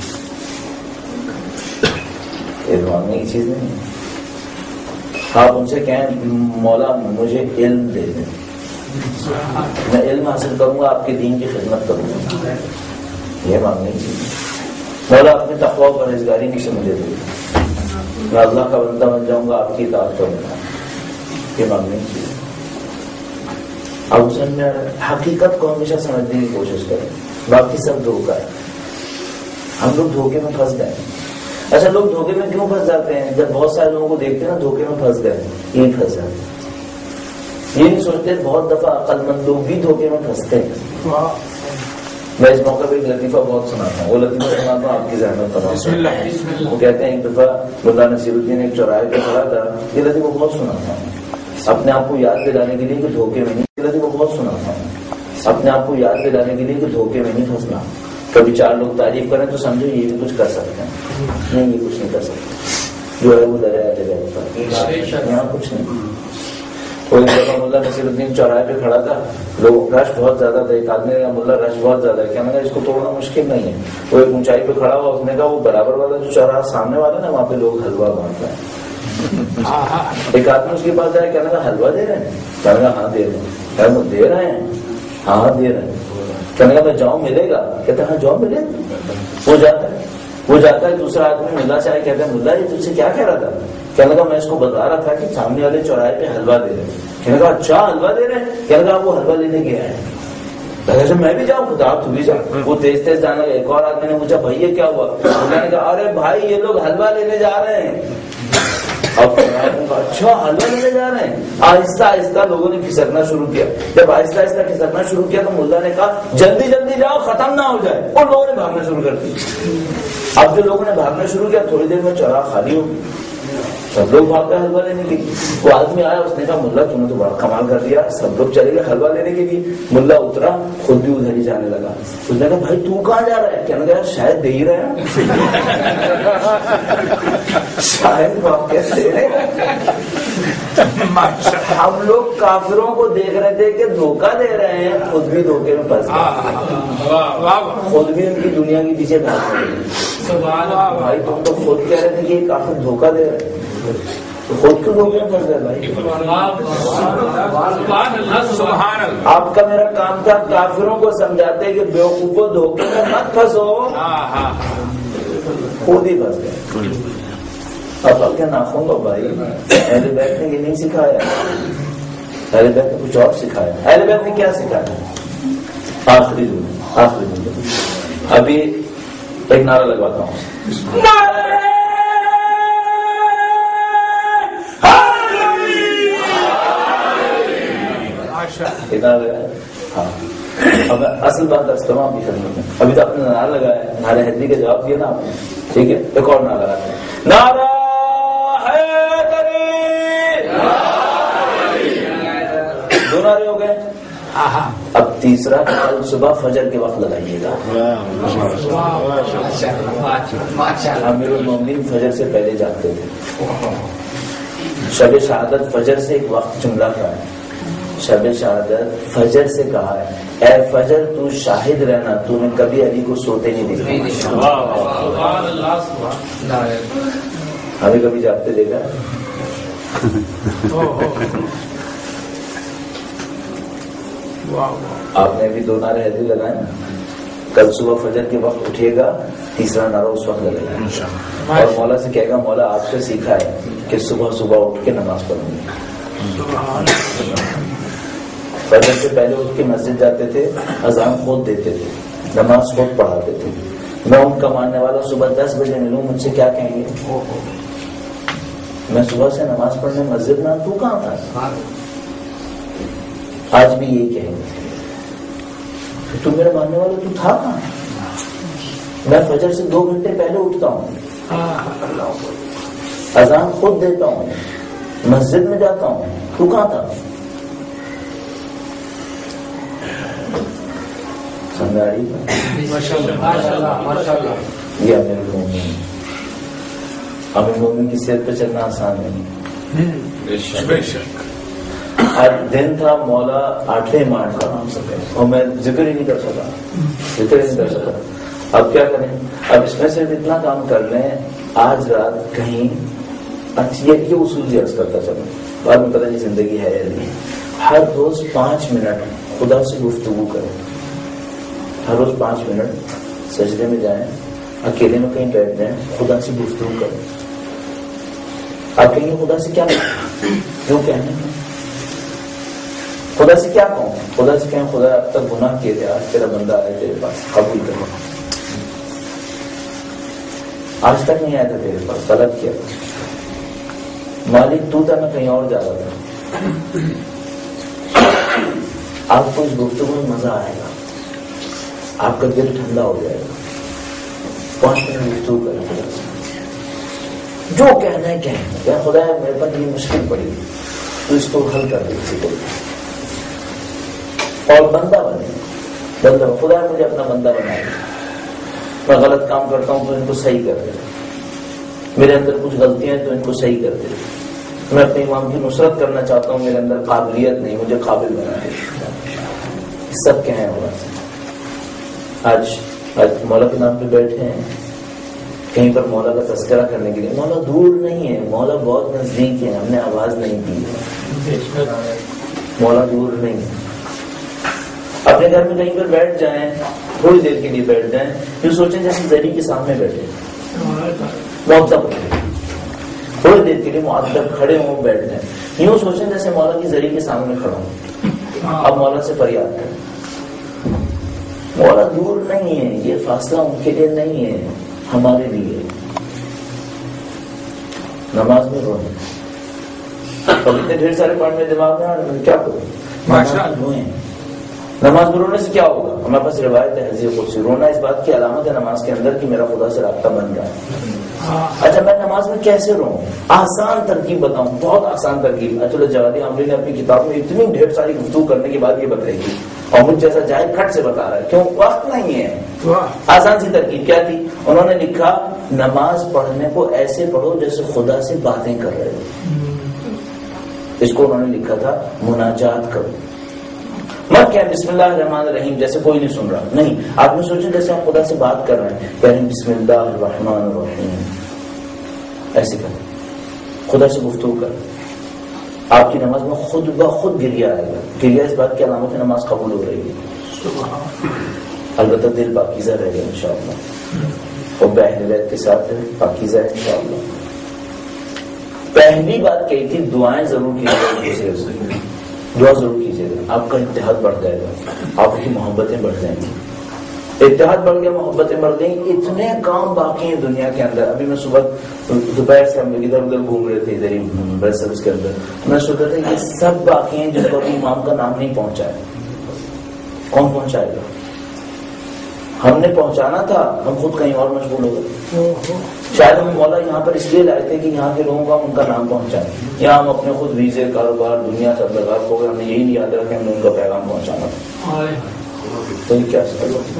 یہ مانگنے کی چیز نہیں ہے. آپ ان سے کہیں مولا مجھے علم دے دیں، میں علم حاصل کروں گا، آپ کے دین کی خدمت کروں گا، یہ مانگنے کی چیز. مولا اپنے تقوی و پرہیزگاری میں سے مجھے دے دیں، میں اللہ کا بندہ بن جاؤں گا، آپ کی اطاعت کروں گا، یہ مانگنے کی چیز. اب اس میں حقیقت کو ہمیشہ سمجھنے کی کوشش کریں، باقی سب دھوکا ہے. ہم لوگ دھوکے میں پھنس گئے. اچھا لوگ دھوکے میں کیوں پھنس جاتے ہیں؟ جب بہت سارے لوگوں کو دیکھتے ہیں نا دھوکے میں پھنس گئے، یہی پھنس جاتے ہیں. یہ نہیں سوچتے بہت دفعہ عقل مند لوگ بھی دھوکے میں پھنستے ہیں. میں اس موقع پہ ایک لطیفہ بہت سناتا ہوں، وہ لطیفہ سناتا ہوں آپ کی ذہن میں. وہ کہتے ہیں ایک دفعہ ملا نصیر الدین ایک چوراہے پہ کھڑا تھا. یہ لطیفہ بہت سناتا ہوں اپنے آپ کو یاد دلانے کے لیے کہ دھوکے میں نہیں. یہ لطیفہ بہت سناتا ہوں اپنے آپ کو یاد دلانے کے لیے کہ دھوکے میں نہیں پھنسنا. کبھی چار لوگ تعریف کریں تو سمجھو یہ بھی کچھ کر سکتے ہیں. نہیں، یہ کچھ نہیں کر سکتے، جو ہے وہ دریا جگہ یہاں کچھ نہیں. کوئی دفعہ ملا نصیر الدین چوراہے پہ کھڑا تھا، لوگ رش بہت زیادہ تھا. ایک آدمی نے کہا ملا رش بہت زیادہ ہے، کہنے لگا اس کو توڑنا مشکل نہیں ہے. وہ ایک اونچائی پہ کھڑا ہوا، اس نے کہا وہ برابر والا جو چوراہا سامنے والا نا وہاں پہ لوگ حلوہ بانٹ رہے ہیں. ایک آدمی اس کے پاس جائے، کہنے لگا حلوہ دے رہے ہیں؟ کہنے لگا ہاں دے رہے ہیں. وہ دے رہے ہیں؟ ہاں دے رہے ہیں. کہنے لگا میں جاؤں ملے گا؟ کہتے ہیں ہاں جاؤں ملے. وہ جاتا ہے دوسرا آدمی ملا چاہے، کہتے ہیں ملا یہ تجھ سے کیا کہہ رہا تھا؟ کہنے لگا میں اس کو بتا رہا تھا کہ سامنے والے چوراہے پہ حلوہ دے رہے ہیں. کہنے لگا اچھا حلوہ دے رہے ہیں؟ کہنے لگا وہ حلوہ لینے گیا ہے. میں بھی جاؤں؟ خدا تو بھی جاؤ. وہ تیز تیز جانے لگا. ایک اور آدمی نے پوچھا بھائی یہ کیا ہوا؟ انہوں نے کہا ارے بھائی یہ لوگ حلوہ لینے جا رہے ہیں. اب اچھا حلوہ لینے جا رہے ہیں. آہستہ آہستہ لوگوں نے کھسکنا شروع کیا. جب آہستہ آہستہ کھسکنا شروع کیا تو ملا نے کہا جلدی جلدی جاؤ ختم نہ ہو جائے, اور لوگوں نے بھاگنا شروع کر دیا. اب جو لوگوں نے بھاگنا شروع کیا تھوڑی دیر میں چوراہا خالی ہو گیا, سب لوگ بھاگ گئے حلوہ لینے کے لیے. وہ آدمی آیا, اس نے کہا ملا تم نے تو بڑا کمال کر دیا, سب لوگ چلے گئے حلوہ لینے کے لیے. ملا اترا, خود بھی ادھر ہی جانے لگا. اس نے کہا بھائی تو کہاں جا رہا ہے؟ کہنے لگا شاید دے ہی رہے ہیں, شاید واقعہ دے رہے ہیں. ہم لوگ کافروں کو دیکھ رہے تھے کہ دھوکہ دے رہے ہیں, خود بھی دھوکے میں پھنس گئے, خود بھی ان کی دنیا کے پیچھے بھاگ رہے ہیں. بھائی تم تو خود کہہ رہے تھے کہ یہ کافر دھوکہ دے رہے ہیں, تو خود کیوں دھوکے میں پھنس گئے بھائی؟ آپ کا میرا کام تھا کافروں کو سمجھاتے کہ بیوقوفوں دھوکے میں مت پھنسو, خود ہی پھنس گئے. اب کیا ناخون دو بھائی, اہل بیت نے یہ نہیں سکھایا, اہل بیت نے کچھ اور سکھایا. اہل بیت نے کیا سکھایا؟ آخری دن ابھی ایک نعرہ لگواتا ہوں, اتنا لگایا. ہاں اب اصل بات درس کروں آپ کی خدمت میں. ابھی تو آپ نے نعرہ لگایا, نعرہ حیدری کا جواب دیا نا آپ نے, ٹھیک ہے, ایک اور نعرہ لگاتے ہیں, نعرہ دو نعرے ہو گئے. اب تیسرا کل صبح فجر کے وقت لگائیے گا. امیر المومنین فجر سے پہلے جاتے تھے. شب شہادت فجر سے ایک وقت جملہ کا ہے. شب شہادت فجر سے کہا ہے, اے فجر تو شاہد رہنا, تو نے کبھی علی کو سوتے نہیں دیکھا. ہمیں کبھی جاگتے دیکھا؟ آپ نے بھی دو نعرے حیدری لگائے نا. کل صبح فجر کے وقت اٹھے گا, تیسرا نعرہ اس وقت لگے گا, اور مولا سے کہے گا مولا آپ سے سیکھا ہے کہ صبح صبح اٹھ کے نماز پڑھوں گی. فجر سے پہلے اٹھ کے مسجد جاتے تھے, اذان خود دیتے تھے, نماز خود پڑھاتے تھے. میں ان کا ماننے والا صبح 10 بجے ملوں, مجھ سے کیا کہیں گے؟ میں صبح سے نماز پڑھنے مسجد میں, تو کہاں تھا؟ آج بھی یہی کہیں گے, تو میرا ماننے والا تو تھا کہاں؟ میں فجر سے 2 گھنٹے پہلے اٹھتا ہوں, اذان خود دیتا ہوں, مسجد میں جاتا ہوں, تو کہاں تھا؟ سمجھاڑی یہ امیر المومنین. امیر المومنین کی صحت پہ چلنا آسان نہیں. ہر دن تھا مولا 8ویں مارچ کا, اور میں ذکر ہی نہیں کر سکا. اب کیا کریں؟ اب اس میں صرف اتنا کام کر لیں, آج رات کہیں اچھی یہ اصول عرض کرتا چلوں, بعد میں پتہ نہیں زندگی ہے یا نہیں. ہر روز 5 منٹ خدا سے گفتگو کریں. ہر روز 5 منٹ سجدے میں جائیں, اکیلے میں کہیں بیٹھ جائیں, خدا سے گفتگو کریں. آپ کہیں گے خدا سے کیا کیوں کہنے, خدا سے کیا کہوں؟ خدا سے کہیں خدا اب تک گناہ کیے تھے, آج تیرا بندہ آئے تیرے پاس, قبول کرو. آج تک نہیں آیا تھا تیرے پاس, غلط کیا تھا. مالک تو تھا, میں کہیں اور جا رہا تھا. آپ کو اس گفتگو میں مزہ آئے گا, آپ کا دل ٹھنڈا ہو جائے گا. 5 منٹ گفتگو کریں خدا سے, جو کہنا ہے کہیں, خدا ہے میرے پاس یہ مشکل پڑی, تو اس کو حل کر دے کسی کو, اور بندہ بنے. خدا مجھے اپنا بندہ بنائے. میں غلط کام کرتا ہوں تو ان کو صحیح کر دے, میرے اندر کچھ غلطیاں ہیں تو ان کو صحیح کر دے. میں اپنے امام کی نصرت کرنا چاہتا ہوں, میرے اندر قابلیت نہیں, مجھے قابل بنا دے. سب کہیں مولا سے. آج مولا کے نام پہ بیٹھے ہیں, کہیں پر مولا کا تذکرہ کرنے کے لیے. مولا دور نہیں ہے, مولا بہت نزدیک ہے, ہم نے آواز نہیں دی. مولا دور نہیں ہے. اپنے گھر میں کہیں پر بیٹھ جائیں, تھوڑی دیر کے لیے بیٹھ جائیں, یوں سوچیں جیسے زری کے سامنے بیٹھے, معذب تھوڑی دیر کے لیے معذب کھڑے ہوں, بیٹھ جائیں, یوں سوچیں جیسے مولا کی زری کے سامنے کھڑا ہوں. اب مولا سے فریاد کریں. مولا دور نہیں ہے, یہ فاصلہ ان کے لیے نہیں ہے, ہمارے لیے. نماز میں روئیں. اب اتنے ڈھیر سارے پوائنٹ میں دماغ میں آ رہے ہیں, کیا کروں؟ نماز میں روئیں. نماز میں رونے سے کیا ہوگا؟ ہمارے پاس روایت ہے حدیث قدسی, رونا اس بات کی علامت ہے نماز کے اندر کہ میرا خدا سے رابطہ بن رہا ہے. اچھا میں نماز میں کیسے رہوں؟ آسان ترکیب بتاؤں, بہت آسان ترکیب. اچھا جوادی عامری نے اپنی کتاب میں اتنی ڈھیر ساری گفتگو کرنے کے بعد یہ بتائی گی, اور مجھ جیسا جاہل کھٹ سے بتا رہا ہے, کیوں وقت نہیں ہے. آسان سی ترکیب کیا تھی؟ انہوں نے لکھا نماز پڑھنے کو ایسے پڑھو جیسے خدا سے باتیں کر رہے ہو. اس کو انہوں نے لکھا تھا مناجات کرو. مت کیا بسم اللہ الرحمن الرحیم جیسے کوئی نہیں سن رہا, نہیں, آپ نے سوچا جیسے آپ خدا سے بات کر رہے ہیں, یعنی بسم اللہ الرحمن الرحیم ایسے کریں, خدا سے گفتگو کریں. آپ کی نماز میں خود بخود گریا آئے گا. گریا اس بات کی علامت ہے نماز قبول ہو رہی ہے. البتہ دل پاکیزہ رہے گا انشاءاللہ, اور بہرت کے ساتھ پاکیزہ ہے انشاءاللہ. پہلی بات کہی تھی دعائیں ضرور کیجیے گا, دعا ضرور کیجیے گا, آپ کا اتحاد بڑھ جائے گا, آپ کی محبتیں بڑھ جائیں گی. اتحاد بڑھ گیا, محبتیں بڑھ گئی. اتنے کام باقی ہیں دنیا کے اندر. ابھی میں صبح دوپہر سے ہم لوگ ادھر ادھر گھوم رہے تھے ادھر ہی بریس سروس کے اندر, میں سوچ رہا تھا یہ سب باقی ہیں جن کو امام کا نام نہیں پہنچا ہے. کون پہنچائے گا؟ ہم نے پہنچانا تھا, ہم خود کہیں اور مشغول ہو گئے. شاید ہم مولا یہاں پر اس لیے لائے تھے کہ یہاں کے لوگوں کو ہم ان کا نام پہنچائیں. یہاں ہم اپنے خود ویزے, کاروبار, دنیا سب لگا ہو گئے, ہم نے یہی نہیں یاد رکھا, ہم نے ان کا پیغام پہنچانا تھا. تو یہ کیا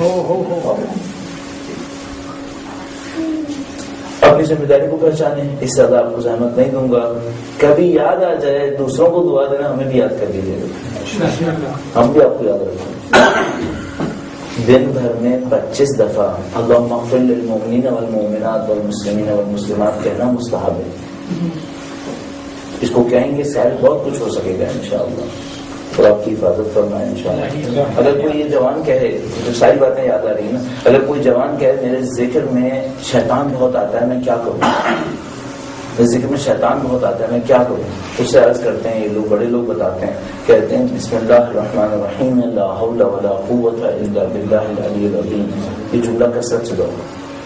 اپنی ذمہ داری کو پہچانے. اس سے زیادہ آپ کو زحمت نہیں دوں گا. کبھی یاد آ جائے دوسروں کو دعا دینا, ہمیں بھی یاد کر دیجیے گا, ہم بھی آپ کو یاد رکھیں. دن بھر میں 25 دفعہ اللہم اغفر للمؤمنین والمؤمنات والمسلمین والمسلمات کہنا مستحب ہے. اس کو کہیں گے شاید بہت کچھ ہو سکے گا انشاءاللہ, اور آپ کی حفاظت فرمائے انشاءاللہ. اگر کوئی یہ جوان کہے, تو ساری باتیں یاد آ رہی ہیں نا, اگر کوئی جوان کہے میرے ذکر میں شیطان بہت آتا ہے, میں کیا کروں؟ میرے ذکر میں شیطان بہت آتا ہے, میں کیا کروں؟ اس سے عرض کرتے ہیں, یہ لوگ بڑے لوگ بتاتے ہیں, کہتے ہیں بسم اللہ الرحمن الرحیم لا حول ولا قوت الا باللہ العلی العظیم. یہ جملہ کثرت سے دو,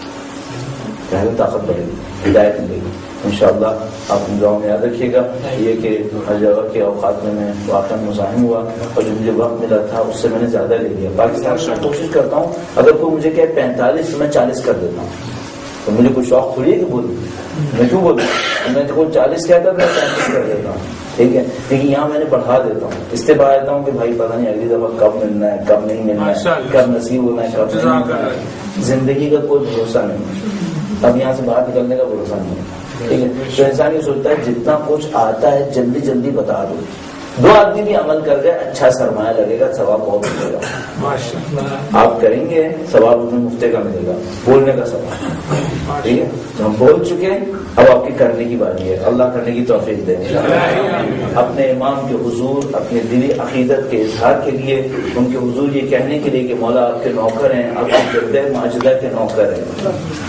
پہلے طاقت بڑھے گی, ہدایت ملے گی انشاءاللہ. آپ دعاؤں میں یاد رکھیے گا. یہ کہ ہر جگہ کے اوقات میں واقعا مزاحم ہوا, اور جو مجھے وقت ملا تھا اس سے میں نے زیادہ لے لیا. پاکستان میں کوشش کرتا ہوں, اگر کوئی مجھے کہ 45 تو میں 40 کر دیتا ہوں. تو مجھے کوئی شوق تھوڑی ہے کہ بولوں, میں کیوں بولوں؟ میں تو کوئی 40 کہتا تو میں 35 کر دیتا ہوں, ٹھیک ہے. لیکن یہاں میں نے بڑھا دیتا ہوں, استعفا دیتا ہوں کہ بھائی پتہ نہیں اگلی دفعہ کب ملنا ہے, کب نہیں ملنا ہے, کب نصیب ہونا ہے, کب نہیں ہونا ہے. زندگی کا کوئی بھروسہ نہیں, اب یہاں سے باہر نکلنے کا بھروسہ نہیں, ٹھیک ہے. تو انسان یہ سوچتا ہے جتنا کچھ آتا ہے جلدی جلدی بتا دو. 2 آدمی بھی عمل کر گئے, اچھا سرمایہ لگے گا, ثواب بہت ملے گا. آپ کریں گے ثواب اس میں مفتے کا ملے گا, بولنے کا ثواب, ٹھیک ہے. تو ہم بول چکے, اب آپ کی کرنے کی باری ہے. اللہ کرنے کی توفیق دے. اپنے امام کے حضور اپنے دلی عقیدت کے اظہار کے لیے, ان کے حضور یہ کہنے کے لیے کہ مولا آپ کے نوکر ہیں, آپ کے جدہ ماجدہ کے نوکر ہیں,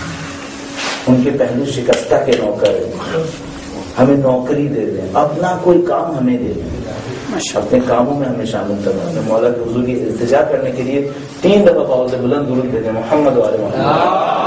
ان کے پہلو شکستہ کے نوکر ہیں, ہمیں نوکری دے دیں, اپنا کوئی کام ہمیں دے دیں, اپنے کاموں میں ہمیں شامل کرنا. اپنے مولا کے حضور کی التجا کرنے کے لیے 3 دفعہ بہت بلند درود دے دیں, محمد و آل محمد.